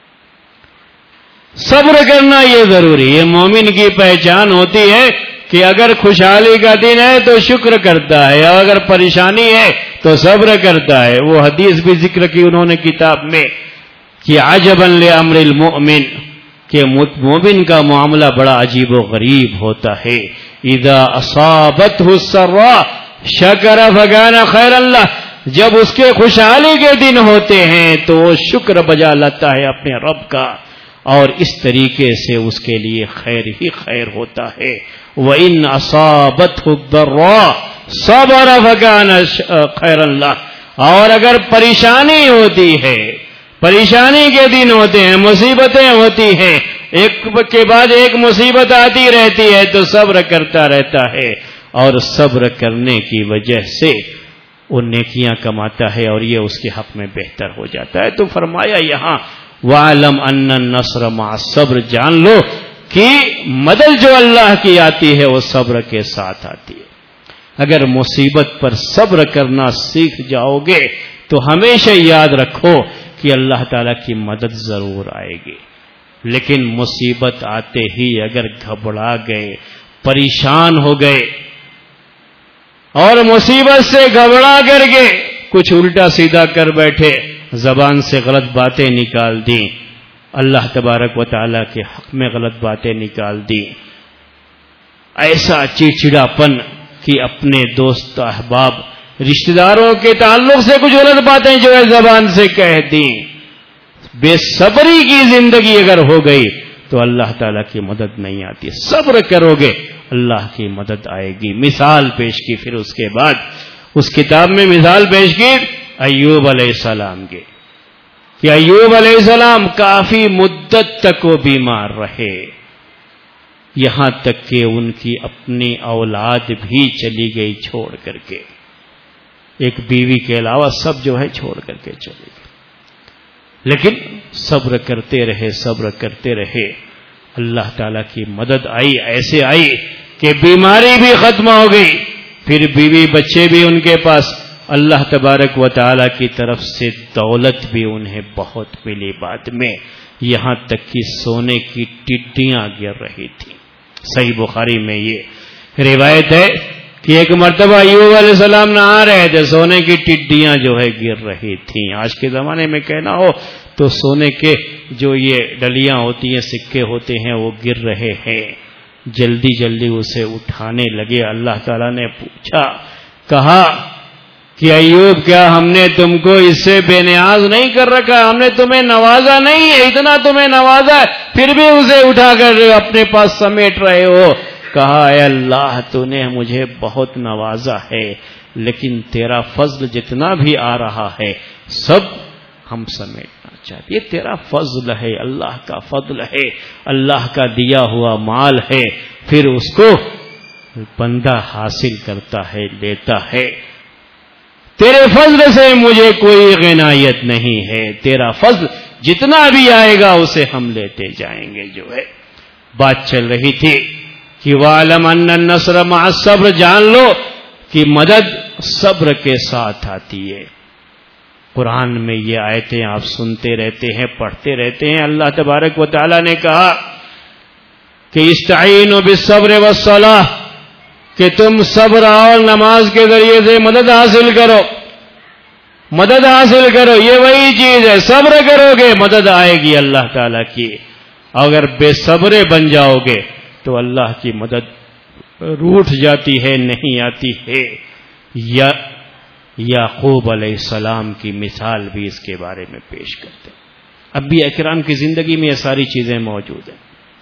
صبر کرنا یہ ضروری ہے، مومن کی پہچان ہوتی ہے کہ اگر خوشحالی کا دن ہے تو شکر کرتا ہے، اور اگر پریشانی ہے تو صبر کرتا ہے۔ وہ حدیث بھی ذکر کی انہوں نے کتاب میں کہ عجبا لامر المؤمن، کہ مومن کا معاملہ بڑا عجیب و غریب ہوتا ہے. اذا اصابته السراء شکر فکان خیر اللہ، جب اس کے خوشحالی کے دن ہوتے ہیں تو وہ شکر بجا لاتا ہے اپنے رب کا، اور اس طریقے سے اس کے لیے خیر ہی خیر ہوتا ہے. وَإِنْ أَصَابَتْهُ الضَّرَّاءُ صَبَرَ فَكَانَ خَيْرًا لَهُ، اور اگر پریشانی ہوتی ہے، پریشانی کے دن ہوتے ہیں، مصیبتیں ہوتی ہیں، ایک کے بعد ایک مصیبت آتی رہتی ہے تو صبر کرتا رہتا ہے، اور صبر کرنے کی وجہ سے وہ نیکیاں کماتا ہے اور یہ اس کے حق میں بہتر ہو جاتا ہے. تو فرمایا یہاں وَعَلَمْ أَنَّ النَّصْرَ مَعَ الصَّبْرِ، جان لو کہ مدد جو اللہ کی آتی ہے وہ صبر کے ساتھ آتی ہے. اگر مصیبت پر صبر کرنا سیکھ جاؤ گے تو ہمیشہ یاد رکھو کہ اللہ تعالیٰ کی مدد ضرور آئے گی. لیکن مصیبت آتے ہی اگر گھبرا گئے، پریشان ہو گئے اور مصیبت سے گھبرا کر کے کچھ الٹا سیدھا کر بیٹھے، زبان سے غلط باتیں نکال دیں، اللہ تبارک و تعالیٰ کے حق میں غلط باتیں نکال دیں، ایسا چڑچڑاپن کہ اپنے دوست احباب رشتہ داروں کے تعلق سے کچھ غلط باتیں جو ہے زبان سے کہہ دیں، بے صبری کی زندگی اگر ہو گئی تو اللہ تعالیٰ کی مدد نہیں آتی. صبر کرو گے اللہ کی مدد آئے گی. مثال پیش کی پھر اس کے بعد اس کتاب میں مثال پیش کی ایوب علیہ السلام کے، کہ ایوب علیہ السلام کافی مدت تک وہ بیمار رہے، یہاں تک کہ ان کی اپنی اولاد بھی چلی گئی چھوڑ کر کے، ایک بیوی کے علاوہ سب جو ہے چھوڑ کر کے چلے گئے. لیکن صبر کرتے رہے، صبر کرتے رہے، اللہ تعالیٰ کی مدد آئی، ایسے آئی کہ بیماری بھی ختم ہو گئی، پھر بیوی بچے بھی ان کے پاس، اللہ تبارک و تعالیٰ کی طرف سے دولت بھی انہیں بہت ملی بعد میں، یہاں تک کہ سونے کی ٹڈیاں گر رہی تھیں. صحیح بخاری میں یہ روایت ہے کہ ایک مرتبہ ایوب علیہ السلام نہا رہے تھے، سونے کی ٹڈیاں جو ہے گر رہی تھیں. آج کے زمانے میں کہنا ہو تو سونے کے جو یہ ڈلیاں ہوتی ہیں، سکے ہوتے ہیں، وہ گر رہے ہیں. جلدی جلدی اسے اٹھانے لگے. اللہ تعالیٰ نے پوچھا، کہا کہ ایوب کیا ہم نے تم کو اس سے بے نیاز نہیں کر رکھا؟ ہم نے تمہیں نوازا نہیں ہے؟ اتنا تمہیں نوازا ہے پھر بھی اسے اٹھا کر اپنے پاس سمیٹ رہے ہو. کہا اے اللہ تو نے مجھے بہت نوازا ہے، لیکن تیرا فضل جتنا بھی آ رہا ہے سب ہم سمیٹنا چاہتے. یہ تیرا فضل ہے، اللہ کا فضل ہے، اللہ کا دیا ہوا مال ہے، پھر اس کو بندہ حاصل کرتا ہے، لیتا ہے. تیرے فضل سے مجھے کوئی غنایت نہیں ہے، تیرا فضل جتنا بھی آئے گا اسے ہم لیتے جائیں گے. جو ہے بات چل رہی تھی کہ وَعَلَمْ أَنَّ النَّصْرَ مَعَ الصَّبْرِ، جان لو کہ مدد صبر کے ساتھ آتی ہے. قرآن میں یہ آیتیں آپ سنتے رہتے ہیں، پڑھتے رہتے ہیں. اللہ تبارک و تعالیٰ نے کہا کہ استعینوا بالصبر والصلاۃ، کہ تم صبر اور نماز کے ذریعے سے مدد حاصل کرو، مدد حاصل کرو. یہ وہی چیز ہے، صبر کرو گے مدد آئے گی اللہ تعالیٰ کی. اگر بے صبرے بن جاؤ گے تو اللہ کی مدد روٹھ جاتی ہے، نہیں آتی ہے. یا یعقوب علیہ السلام کی مثال بھی اس کے بارے میں پیش کرتے ہیں. انبیاء کرام کی زندگی میں یہ ساری چیزیں موجود ہیں.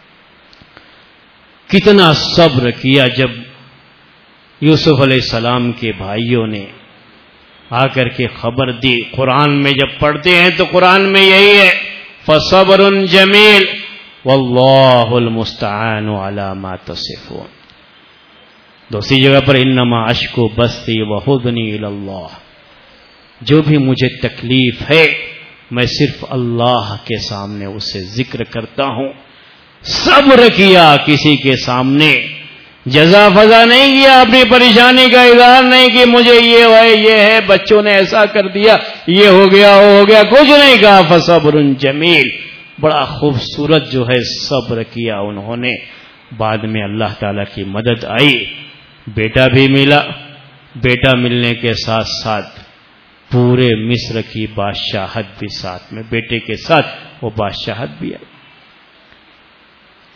کتنا صبر کیا جب یوسف علیہ السلام کے بھائیوں نے آ کر کے خبر دی. قرآن میں جب پڑھتے ہیں تو قرآن میں یہی ہے فَصَبْرٌ جَمِيلٌ وَاللَّهُ الْمُسْتَعَانُ عَلَى مَا تَصِفُونَ. دوسری جگہ پر انما اشکو بثی وحزنی الی اللہ، جو بھی مجھے تکلیف ہے میں صرف اللہ کے سامنے اسے ذکر کرتا ہوں. صبر کیا، کسی کے سامنے جزا فضا نہیں کیا، اپنی پریشانی کا اظہار نہیں کہ مجھے یہ ہے یہ ہے، بچوں نے ایسا کر دیا، یہ ہو گیا وہ ہو گیا، کچھ نہیں کہا. فصبر جمیل، بڑا خوبصورت جو ہے صبر کیا انہوں نے. بعد میں اللہ تعالیٰ کی مدد آئی، بیٹا بھی ملا. بیٹا ملنے کے ساتھ ساتھ پورے مصر کی بادشاہت بھی ساتھ میں، بیٹے کے ساتھ وہ بادشاہت بھی آئی.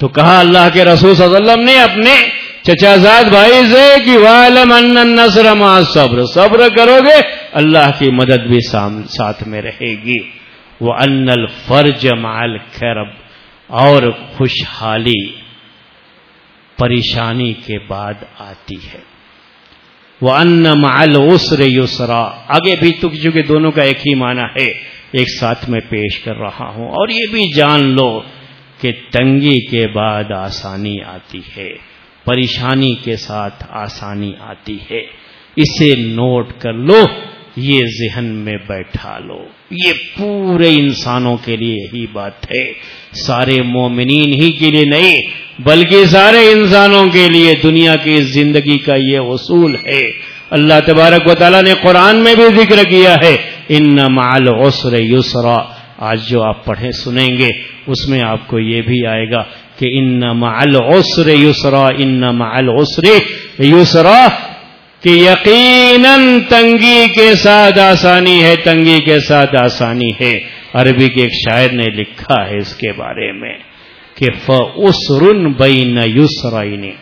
تو کہا اللہ کے رسول صلی اللہ علیہ وسلم نے اپنے چچا زاد بھائی سے کہ وَعْلَمْ أَنَّ النَّصْرَ مَعَ الصَّبْرِ، صبر کرو گے اللہ کی مدد بھی ساتھ میں رہے گی. وَأَنَّ الْفَرْجَ مَعَ الْكَرْبِ، اور خوشحالی پریشانی کے بعد آتی ہے. وَأَنَّ مَعَ الْعُسْرِ يُسْرًا، آگے بھی تو چونکہ دونوں کا ایک ہی معنی ہے ایک ساتھ میں پیش کر رہا ہوں. اور یہ بھی جان لو کہ تنگی کے بعد آسانی آتی ہے، پریشانی کے ساتھ آسانی آتی ہے. اسے نوٹ کر لو، یہ ذہن میں بیٹھا لو. یہ پورے انسانوں کے لیے یہی بات ہے، سارے مومنین ہی کے لیے نہیں بلکہ سارے انسانوں کے لیے دنیا کی زندگی کا یہ اصول ہے. اللہ تبارک و تعالیٰ نے قرآن میں بھی ذکر کیا ہے ان مع العسر یسرا. آج جو آپ پڑھیں سنیں گے اس میں آپ کو یہ بھی آئے گا کہ ان مع العسر یسرا، ان مع العسر یسرا، کہ یقیناً تنگی کے ساتھ آسانی ہے، تنگی کے ساتھ آسانی ہے. عربی کے ایک شاعر نے لکھا ہے اس کے بارے میں کہ فَأُسْرٌ بَيْنَ يُسْرَيْنِ،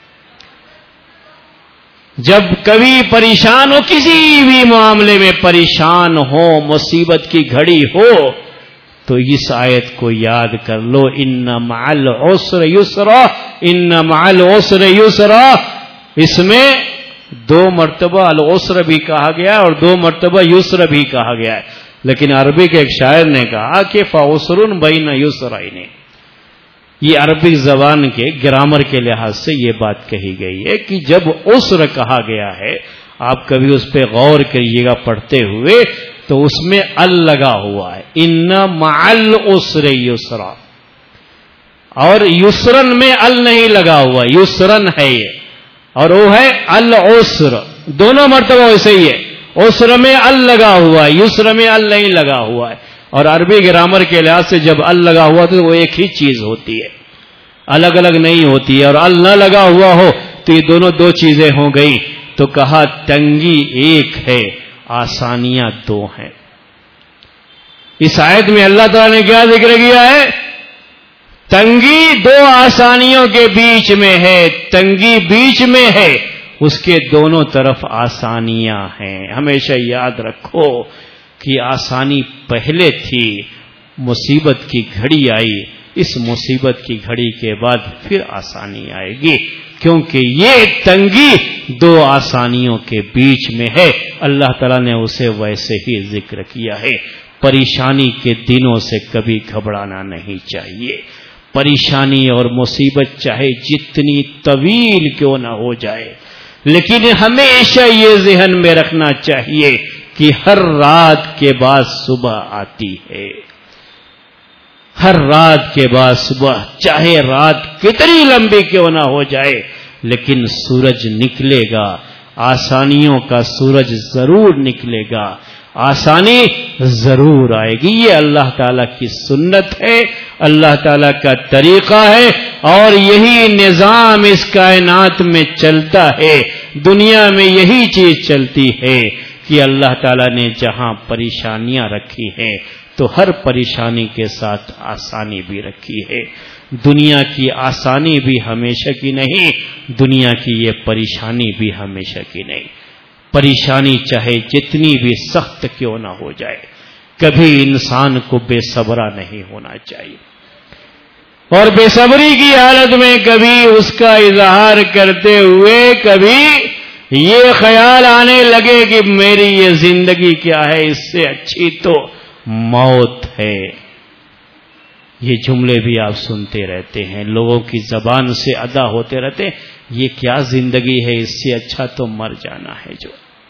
جب کبھی پریشان ہو، کسی بھی معاملے میں پریشان ہو، مصیبت کی گھڑی ہو، تو اس آیت کو یاد کر لو، ان مع العسر یسرا، ان مع العسر یسرا. اس میں دو مرتبہ العسر بھی کہا گیا اور دو مرتبہ یسر بھی کہا گیا ہے، لیکن عربی کے ایک شاعر نے کہا کہ فَأُسْرٌ بَيْنَ يُسْرَيْنِ. یہ عربی زبان کے گرامر کے لحاظ سے یہ بات کہی گئی ہے کہ جب عسر کہا گیا ہے، آپ کبھی اس پہ غور کریے گا پڑھتے ہوئے، تو اس میں ال لگا ہوا ہے، ان مع العسر یسرا، اور یسرن میں ال نہیں لگا ہوا، یسرن ہے یہ، اور وہ ہے العسر. دونوں مرتبہ ویسے ہی ہے، عسر میں ال لگا ہوا ہے، یسر میں ال نہیں لگا ہوا ہے. اور عربی گرامر کے لحاظ سے جب ال لگا ہوا تو وہ ایک ہی چیز ہوتی ہے، الگ الگ نہیں ہوتی ہے. اور ال نہ لگا ہوا ہو تو یہ دونوں دو چیزیں ہو گئی. تو کہا تنگی ایک ہے، آسانیاں دو ہیں. اس آیت میں اللہ تعالیٰ نے کیا ذکر کیا ہے؟ تنگی دو آسانیوں کے بیچ میں ہے، تنگی بیچ میں ہے، اس کے دونوں طرف آسانیاں ہیں. ہمیشہ یاد رکھو کہ آسانی پہلے تھی، مصیبت کی گھڑی آئی، اس مصیبت کی گھڑی کے بعد پھر آسانی آئے گی، کیونکہ یہ تنگی دو آسانیوں کے بیچ میں ہے. اللہ تعالیٰ نے اسے ویسے ہی ذکر کیا ہے. پریشانی کے دنوں سے کبھی گھبرانا نہیں چاہیے. پریشانی اور مصیبت چاہے جتنی طویل کیوں نہ ہو جائے، لیکن ہمیشہ یہ ذہن میں رکھنا چاہیے کہ ہر رات کے بعد صبح آتی ہے. ہر رات کے بعد صبح، چاہے رات کتنی لمبی کیوں نہ ہو جائے، لیکن سورج نکلے گا، آسانیوں کا سورج ضرور نکلے گا، آسانی ضرور آئے گی. یہ اللہ تعالیٰ کی سنت ہے، اللہ تعالیٰ کا طریقہ ہے، اور یہی نظام اس کائنات میں چلتا ہے. دنیا میں یہی چیز چلتی ہے کہ اللہ تعالیٰ نے جہاں پریشانیاں رکھی ہیں تو ہر پریشانی کے ساتھ آسانی بھی رکھی ہے. دنیا کی آسانی بھی ہمیشہ کی نہیں، دنیا کی یہ پریشانی بھی ہمیشہ کی نہیں. پریشانی چاہے جتنی بھی سخت کیوں نہ ہو جائے، کبھی انسان کو بے صبرا نہیں ہونا چاہیے، اور بے صبری کی حالت میں کبھی اس کا اظہار کرتے ہوئے کبھی یہ خیال آنے لگے کہ میری یہ زندگی کیا ہے، اس سے اچھی تو موت ہے. یہ جملے بھی آپ سنتے رہتے ہیں، لوگوں کی زبان سے ادا ہوتے رہتے ہیں، یہ کیا زندگی ہے، اس سے اچھا تو مر جانا ہے. جو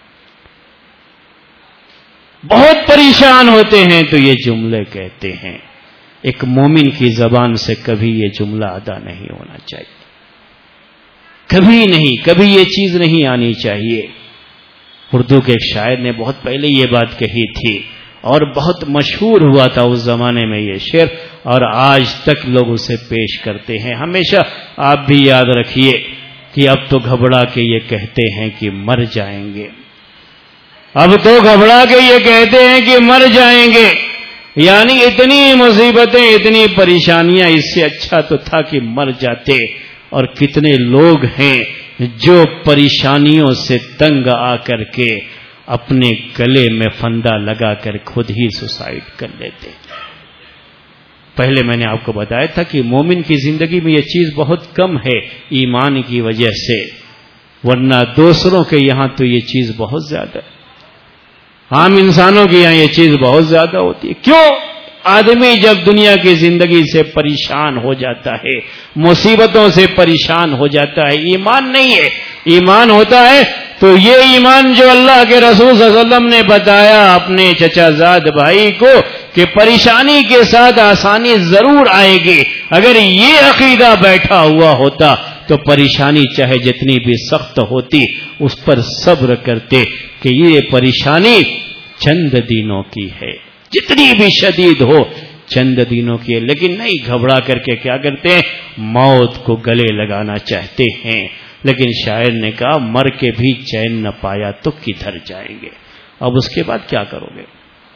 بہت پریشان ہوتے ہیں تو یہ جملے کہتے ہیں. ایک مومن کی زبان سے کبھی یہ جملہ ادا نہیں ہونا چاہیے، کبھی نہیں، کبھی یہ چیز نہیں آنی چاہیے. اردو کے ایک شاعر نے بہت پہلے یہ بات کہی تھی اور بہت مشہور ہوا تھا اس زمانے میں یہ شعر، اور آج تک لوگ اسے پیش کرتے ہیں. ہمیشہ آپ بھی یاد رکھیے کہ اب تو گھبرا کے یہ کہتے ہیں کہ مر جائیں گے، اب تو گھبرا کے یہ کہتے ہیں کہ مر جائیں گے. یعنی اتنی مصیبتیں اتنی پریشانیاں، اس سے اچھا تو تھا کہ مر جاتے. اور کتنے لوگ ہیں جو پریشانیوں سے تنگ آ کر کے اپنے گلے میں پھندا لگا کر خود ہی سوسائڈ کر لیتے. پہلے میں نے آپ کو بتایا تھا کہ مومن کی زندگی میں یہ چیز بہت کم ہے ایمان کی وجہ سے، ورنہ دوسروں کے یہاں تو یہ چیز بہت زیادہ ہے. عام انسانوں کے یہاں یہ چیز بہت زیادہ ہوتی ہے. کیوں؟ آدمی جب دنیا کی زندگی سے پریشان ہو جاتا ہے، مصیبتوں سے پریشان ہو جاتا ہے، ایمان نہیں ہے. ایمان ہوتا ہے تو یہ ایمان جو اللہ کے رسول صلی اللہ علیہ وسلم نے بتایا اپنے چچا زاد بھائی کو کہ پریشانی کے ساتھ آسانی ضرور آئے گی، اگر یہ عقیدہ بیٹھا ہوا ہوتا تو پریشانی چاہے جتنی بھی سخت ہوتی اس پر صبر کرتے کہ یہ پریشانی چند دنوں کی ہے، جتنی بھی شدید ہو چند دنوں کی ہے. لیکن نہیں، گھبرا کر کے کیا کرتے ہیں؟ موت کو گلے لگانا چاہتے ہیں. لیکن شاعر نے کہا مر کے بھی چین نہ پایا تو کدھر جائیں گے. اب اس کے بعد کیا کرو گے؟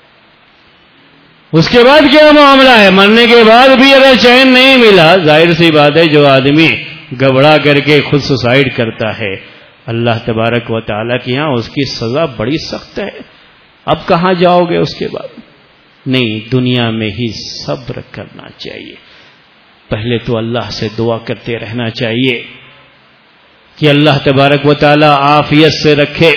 اس کے بعد کیا معاملہ ہے؟ مرنے کے بعد بھی اگر چین نہیں ملا، ظاہر سی بات ہے جو آدمی گھبرا کر کے خود سوسائڈ کرتا ہے اللہ تبارک و تعالیٰ کے یہاں اس کی سزا بڑی سخت ہے. اب کہاں جاؤ گے اس کے بعد؟ نہیں، دنیا میں ہی صبر کرنا چاہیے. پہلے تو اللہ سے دعا کرتے رہنا چاہیے کہ اللہ تبارک و تعالیٰ عافیت سے رکھے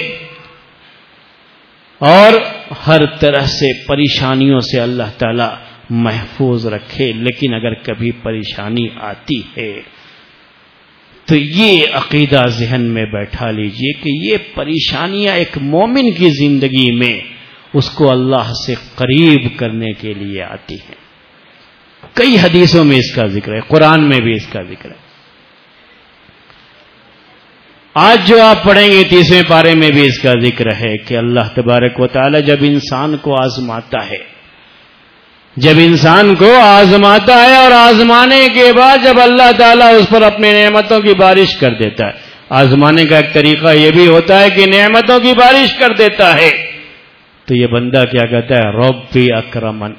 اور ہر طرح سے پریشانیوں سے اللہ تعالیٰ محفوظ رکھے. لیکن اگر کبھی پریشانی آتی ہے تو یہ عقیدہ ذہن میں بیٹھا لیجئے کہ یہ پریشانیاں ایک مومن کی زندگی میں اس کو اللہ سے قریب کرنے کے لیے آتی ہیں. کئی حدیثوں میں اس کا ذکر ہے، قرآن میں بھی اس کا ذکر ہے. آج جو آپ پڑھیں گے تیسویں پارے میں بھی اس کا ذکر ہے کہ اللہ تبارک و تعالی جب انسان کو آزماتا ہے جب انسان کو آزماتا ہے اور آزمانے کے بعد جب اللہ تعالیٰ اس پر اپنے نعمتوں کی بارش کر دیتا ہے. آزمانے کا ایک طریقہ یہ بھی ہوتا ہے کہ نعمتوں کی بارش کر دیتا ہے تو یہ بندہ کیا کہتا ہے؟ ربی اکرمن،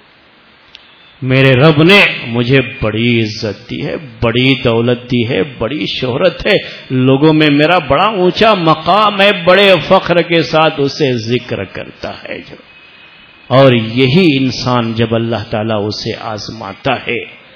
میرے رب نے مجھے بڑی عزت دی ہے، بڑی دولت دی ہے، بڑی شہرت ہے، لوگوں میں میرا بڑا اونچا مقام ہے، بڑے فخر کے ساتھ اسے ذکر کرتا ہے. جو اور یہی انسان جب اللہ تعالیٰ اسے آزماتا ہے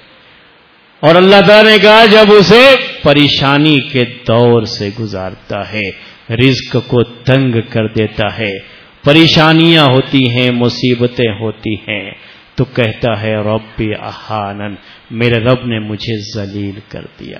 اور اللہ تعالیٰ نے کہا جب اسے پریشانی کے دور سے گزارتا ہے، رزق کو تنگ کر دیتا ہے، پریشانیاں ہوتی ہیں، مصیبتیں ہوتی ہیں، تو کہتا ہے ربی اہانن، میرے رب نے مجھے ذلیل کر دیا.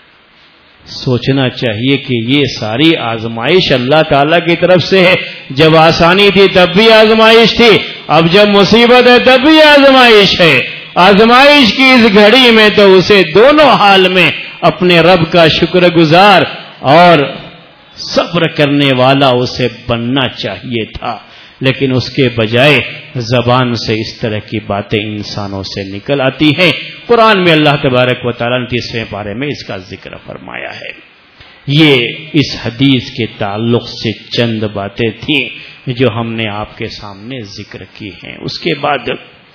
سوچنا چاہیے کہ یہ ساری آزمائش اللہ تعالیٰ کی طرف سے ہے. جب آسانی تھی تب بھی آزمائش تھی، اب جب مصیبت ہے تب بھی آزمائش ہے. آزمائش کی اس گھڑی میں تو اسے دونوں حال میں اپنے رب کا شکر گزار اور صبر کرنے والا اسے بننا چاہیے تھا. لیکن اس کے بجائے زبان سے اس طرح کی باتیں انسانوں سے نکل آتی ہیں. قرآن میں اللہ تبارک و تعالیٰ نے تیسرے پارے میں اس کا ذکر فرمایا ہے. یہ اس حدیث کے تعلق سے چند باتیں تھیں جو ہم نے آپ کے سامنے ذکر کی ہیں. اس کے بعد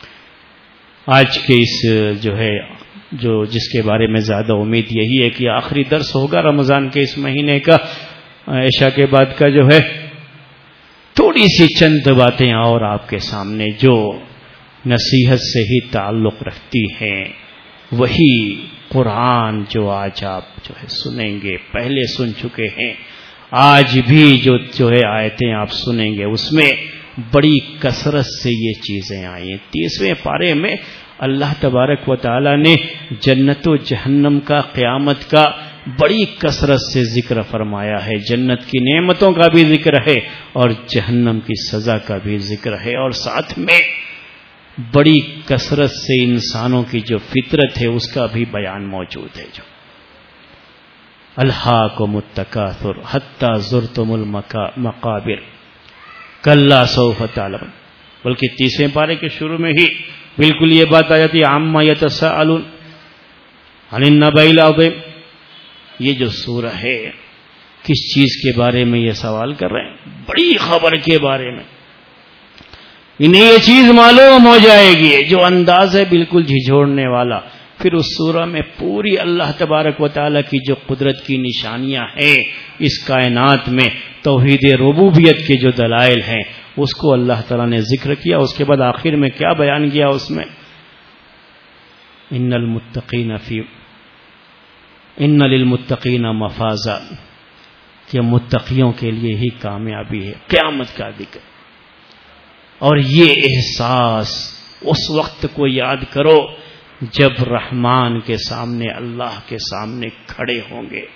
آج کے اس جو ہے جو جس کے بارے میں زیادہ امید یہی ہے کہ آخری درس ہوگا رمضان کے اس مہینے کا، عشاء کے بعد کا جو ہے، تھوڑی سی چند باتیں اور آپ کے سامنے جو نصیحت سے ہی تعلق رکھتی ہیں. وہی قرآن جو آج آپ جو ہے سنیں گے، پہلے سن چکے ہیں، آج بھی جو جو ہے آیتیں آپ سنیں گے اس میں بڑی کثرت سے یہ چیزیں آئی ہیں. تیسویں پارے میں اللہ تبارک و تعالی نے جنت و جہنم کا، قیامت کا بڑی کثرت سے ذکر فرمایا ہے. جنت کی نعمتوں کا بھی ذکر ہے اور جہنم کی سزا کا بھی ذکر ہے، اور ساتھ میں بڑی کثرت سے انسانوں کی جو فطرت ہے اس کا بھی بیان موجود ہے. جو الہاکم التکاثر حتی زرتم المقابر کلا سوف تعلمون. بلکہ تیسرے پارے کے شروع میں ہی بالکل یہ بات آ جاتی ہے، عما یتساءلون عن النبأ العظیم. یہ جو سورہ ہے کس چیز کے بارے میں یہ سوال کر رہے ہیں؟ بڑی خبر کے بارے میں. انہیں یہ چیز معلوم ہو جائے گی. جو انداز ہے بالکل جھجھوڑنے والا. پھر اس سورہ میں پوری اللہ تبارک و تعالیٰ کی جو قدرت کی نشانیاں ہیں اس کائنات میں، توحید ربوبیت کے جو دلائل ہیں اس کو اللہ تعالیٰ نے ذکر کیا. اس کے بعد آخر میں کیا بیان کیا اس میں؟ ان المتقین فی ان للمتقین مفازا، کہ متقیوں کے لیے ہی کامیابی ہے، قیامت کا ذکر. اور یہ احساس اس وقت کو یاد کرو جب رحمان کے سامنے، اللہ کے سامنے کھڑے ہوں گے،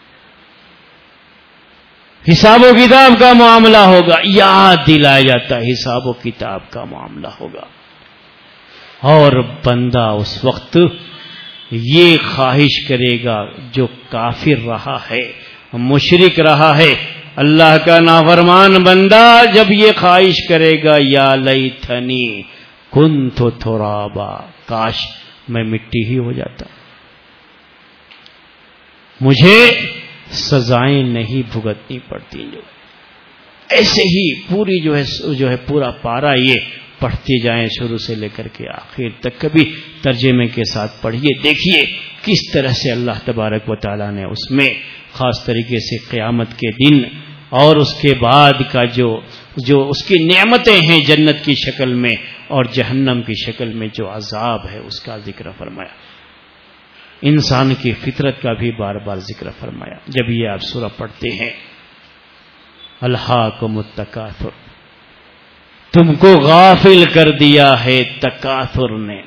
حساب و کتاب کا معاملہ ہوگا. یاد دلایا جاتا ہے حساب و کتاب کا معاملہ ہوگا. اور بندہ اس وقت یہ خواہش کرے گا، جو کافر رہا ہے، مشرک رہا ہے، اللہ کا نافرمان بندہ جب یہ خواہش کرے گا، یا لیتنی کنت ترابا، کاش میں مٹی ہی ہو جاتا، مجھے سزائیں نہیں بھگتنی پڑتی. جو ایسے ہی پوری جو ہے جو ہے پورا پارا یہ پڑھتے جائیں شروع سے لے کر کے آخر تک. کبھی ترجمے کے ساتھ پڑھیے، دیکھیے کس طرح سے اللہ تبارک و تعالیٰ نے اس میں خاص طریقے سے قیامت کے دن اور اس کے بعد کا جو جو اس کی نعمتیں ہیں جنت کی شکل میں اور جہنم کی شکل میں جو عذاب ہے اس کا ذکر فرمایا. انسان کی فطرت کا بھی بار بار ذکر فرمایا. جب یہ آپ سورہ پڑھتے ہیں، الہاکم التکاثر، تم کو غافل کر دیا ہے تکاثر نے.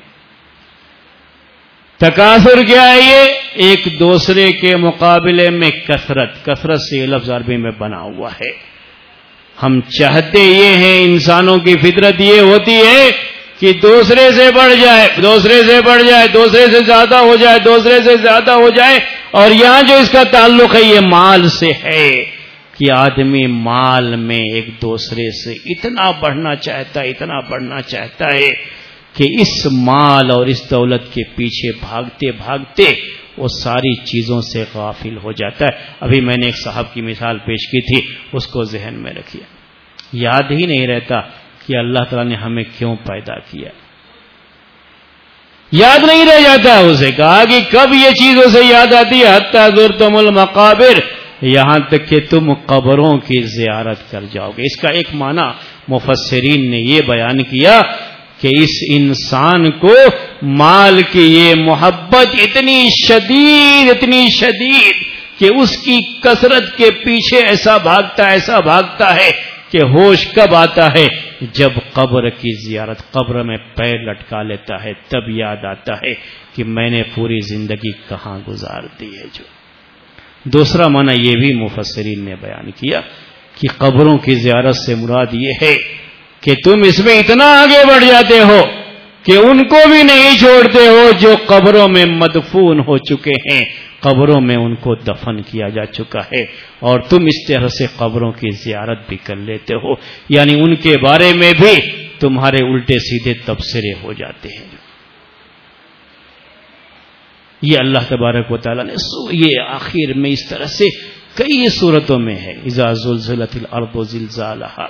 تکاثر کیا ہے؟ یہ ایک دوسرے کے مقابلے میں کثرت. کثرت سے یہ لفظ عربی میں بنا ہوا ہے. ہم چاہتے یہ ہیں، انسانوں کی فطرت یہ ہوتی ہے کہ دوسرے سے بڑھ جائے، دوسرے سے بڑھ جائے، دوسرے سے زیادہ ہو جائے، دوسرے سے زیادہ ہو جائے. اور یہاں جو اس کا تعلق ہے یہ مال سے ہے کہ آدمی مال میں ایک دوسرے سے اتنا بڑھنا چاہتا ہے، اتنا بڑھنا چاہتا ہے کہ اس مال اور اس دولت کے پیچھے بھاگتے بھاگتے وہ ساری چیزوں سے غافل ہو جاتا ہے. ابھی میں نے ایک صاحب کی مثال پیش کی تھی، اس کو ذہن میں رکھیے. یاد ہی نہیں رہتا کہ اللہ تعالیٰ نے ہمیں کیوں پیدا کیا، یاد نہیں رہ جاتا. اسے کہا کہ کب یہ چیزوں سے یاد آتی ہے؟ حتی زرتم المقابر، یہاں تک کہ تم قبروں کی زیارت کر جاؤ گے. اس کا ایک معنی مفسرین نے یہ بیان کیا کہ اس انسان کو مال کی یہ محبت اتنی شدید اتنی شدید کہ اس کی کثرت کے پیچھے ایسا بھاگتا ایسا بھاگتا ہے کہ ہوش کب آتا ہے؟ جب قبر کی زیارت، قبر میں پیر لٹکا لیتا ہے، تب یاد آتا ہے کہ میں نے پوری زندگی کہاں گزار دی ہے. جو دوسرا معنی یہ بھی مفسرین نے بیان کیا کہ قبروں کی زیارت سے مراد یہ ہے کہ تم اس میں اتنا آگے بڑھ جاتے ہو کہ ان کو بھی نہیں چھوڑتے ہو جو قبروں میں مدفون ہو چکے ہیں، قبروں میں ان کو دفن کیا جا چکا ہے، اور تم اس طرح سے قبروں کی زیارت بھی کر لیتے ہو. یعنی ان کے بارے میں بھی تمہارے الٹے سیدھے تبصرے ہو جاتے ہیں. یہ اللہ تبارک و تعالیٰ نے یہ آخر میں اس طرح سے کئی صورتوں میں ہے. اذا زلزلت الارض زلزالہا،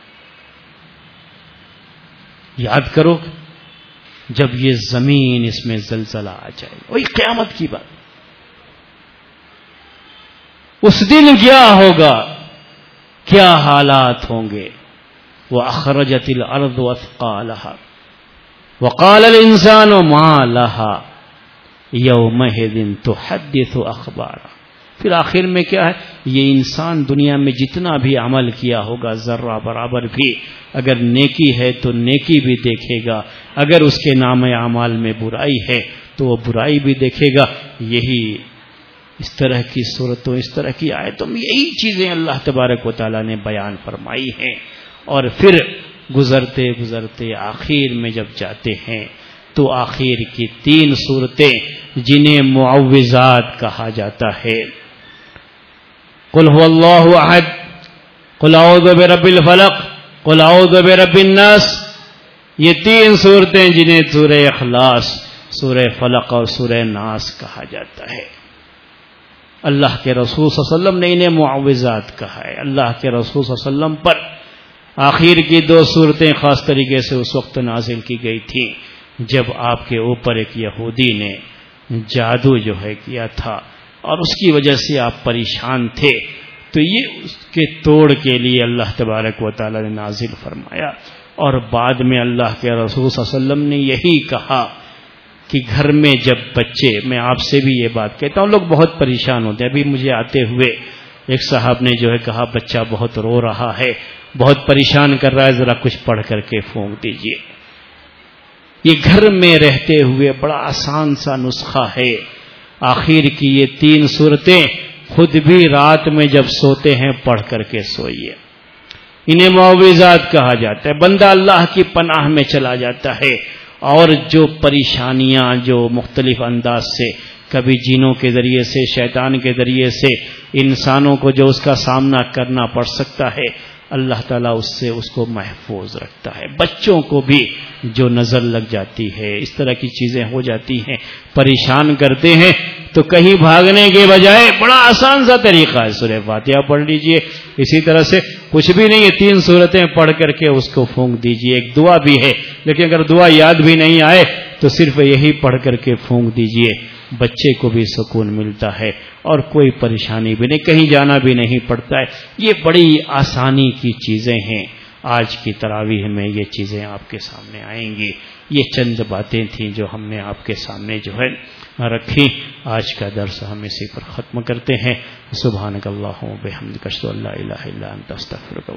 یاد کرو جب یہ زمین اس میں زلزلہ آ جائے، وہی قیامت کی بات. اس دن کیا ہوگا، کیا حالات ہوں گے. وَأَخْرَجَتِ الْأَرْضُ أَثْقَالَهَا وَقَالَ الْإِنسَانُ مَا لَهَا يَوْمَئِذٍ تُحَدِّثُ أَخْبَارَهَا. پھر آخر میں کیا ہے؟ یہ انسان دنیا میں جتنا بھی عمل کیا ہوگا ذرہ برابر بھی، اگر نیکی ہے تو نیکی بھی دیکھے گا، اگر اس کے نام اعمال میں برائی ہے تو وہ برائی بھی دیکھے گا. یہی اس طرح کی صورتوں، اس طرح کی آیتوں میں یہی چیزیں اللہ تبارک و تعالیٰ نے بیان فرمائی ہیں. اور پھر گزرتے گزرتے آخر میں جب جاتے ہیں تو آخر کی تین صورتیں جنہیں معوذات کہا جاتا ہے، قل هو اللہ احد، قل اعوذ برب الفلق، قل اعوذ برب الناس، یہ تین صورتیں جنہیں سورہ اخلاص، سورہ فلق اور سورہ ناس کہا جاتا ہے. اللہ کے رسول صلی اللہ علیہ وسلم نے انہیں معوذات کہا ہے. اللہ کے رسول صلی اللہ علیہ وسلم پر آخر کی دو صورتیں خاص طریقے سے اس وقت نازل کی گئی تھیں جب آپ کے اوپر ایک یہودی نے جادو جو ہے کیا تھا اور اس کی وجہ سے آپ پریشان تھے، تو یہ اس کے توڑ کے لیے اللہ تبارک و تعالی نے نازل فرمایا۔ اور بعد میں اللہ کے رسول صلی اللہ علیہ وسلم نے یہی کہا کہ گھر میں جب بچے، میں آپ سے بھی یہ بات کہتا ہوں، لوگ بہت پریشان ہوتے ہیں۔ ابھی مجھے آتے ہوئے ایک صاحب نے جو ہے کہا بچہ بہت رو رہا ہے، بہت پریشان کر رہا ہے، ذرا کچھ پڑھ کر کے پھونک دیجئے۔ یہ گھر میں رہتے ہوئے بڑا آسان سا نسخہ ہے۔ آخر کی یہ تین صورتیں خود بھی رات میں جب سوتے ہیں پڑھ کر کے سوئیے۔ انہیں معوذات کہا جاتا ہے۔ بندہ اللہ کی پناہ میں چلا جاتا ہے، اور جو پریشانیاں جو مختلف انداز سے، کبھی جنوں کے ذریعے سے، شیطان کے ذریعے سے انسانوں کو جو اس کا سامنا کرنا پڑ سکتا ہے، اللہ تعالیٰ اس سے اس کو محفوظ رکھتا ہے۔ بچوں کو بھی جو نظر لگ جاتی ہے، اس طرح کی چیزیں ہو جاتی ہیں، پریشان کرتے ہیں، تو کہیں بھاگنے کے بجائے بڑا آسان سا طریقہ ہے، سورہ فاتحہ پڑھ لیجئے۔ اسی طرح سے کچھ بھی نہیں ہے، تین سورتیں پڑھ کر کے اس کو پھونک دیجئے۔ ایک دعا بھی ہے، لیکن اگر دعا یاد بھی نہیں آئے تو صرف یہی پڑھ کر کے پھونک دیجئے۔ بچے کو بھی سکون ملتا ہے اور کوئی پریشانی بھی نہیں، کہیں جانا بھی نہیں پڑتا ہے۔ یہ بڑی آسانی کی چیزیں ہیں۔ آج کی تراویح میں یہ چیزیں آپ کے سامنے آئیں گی۔ یہ چند باتیں تھیں جو ہم نے آپ کے سامنے جو ہے رکھی۔ آج کا درس ہم اسی پر ختم کرتے ہیں۔ سبحانک اللہم و بحمدک، اشہد ان لا الہ الا انت، استغفرک۔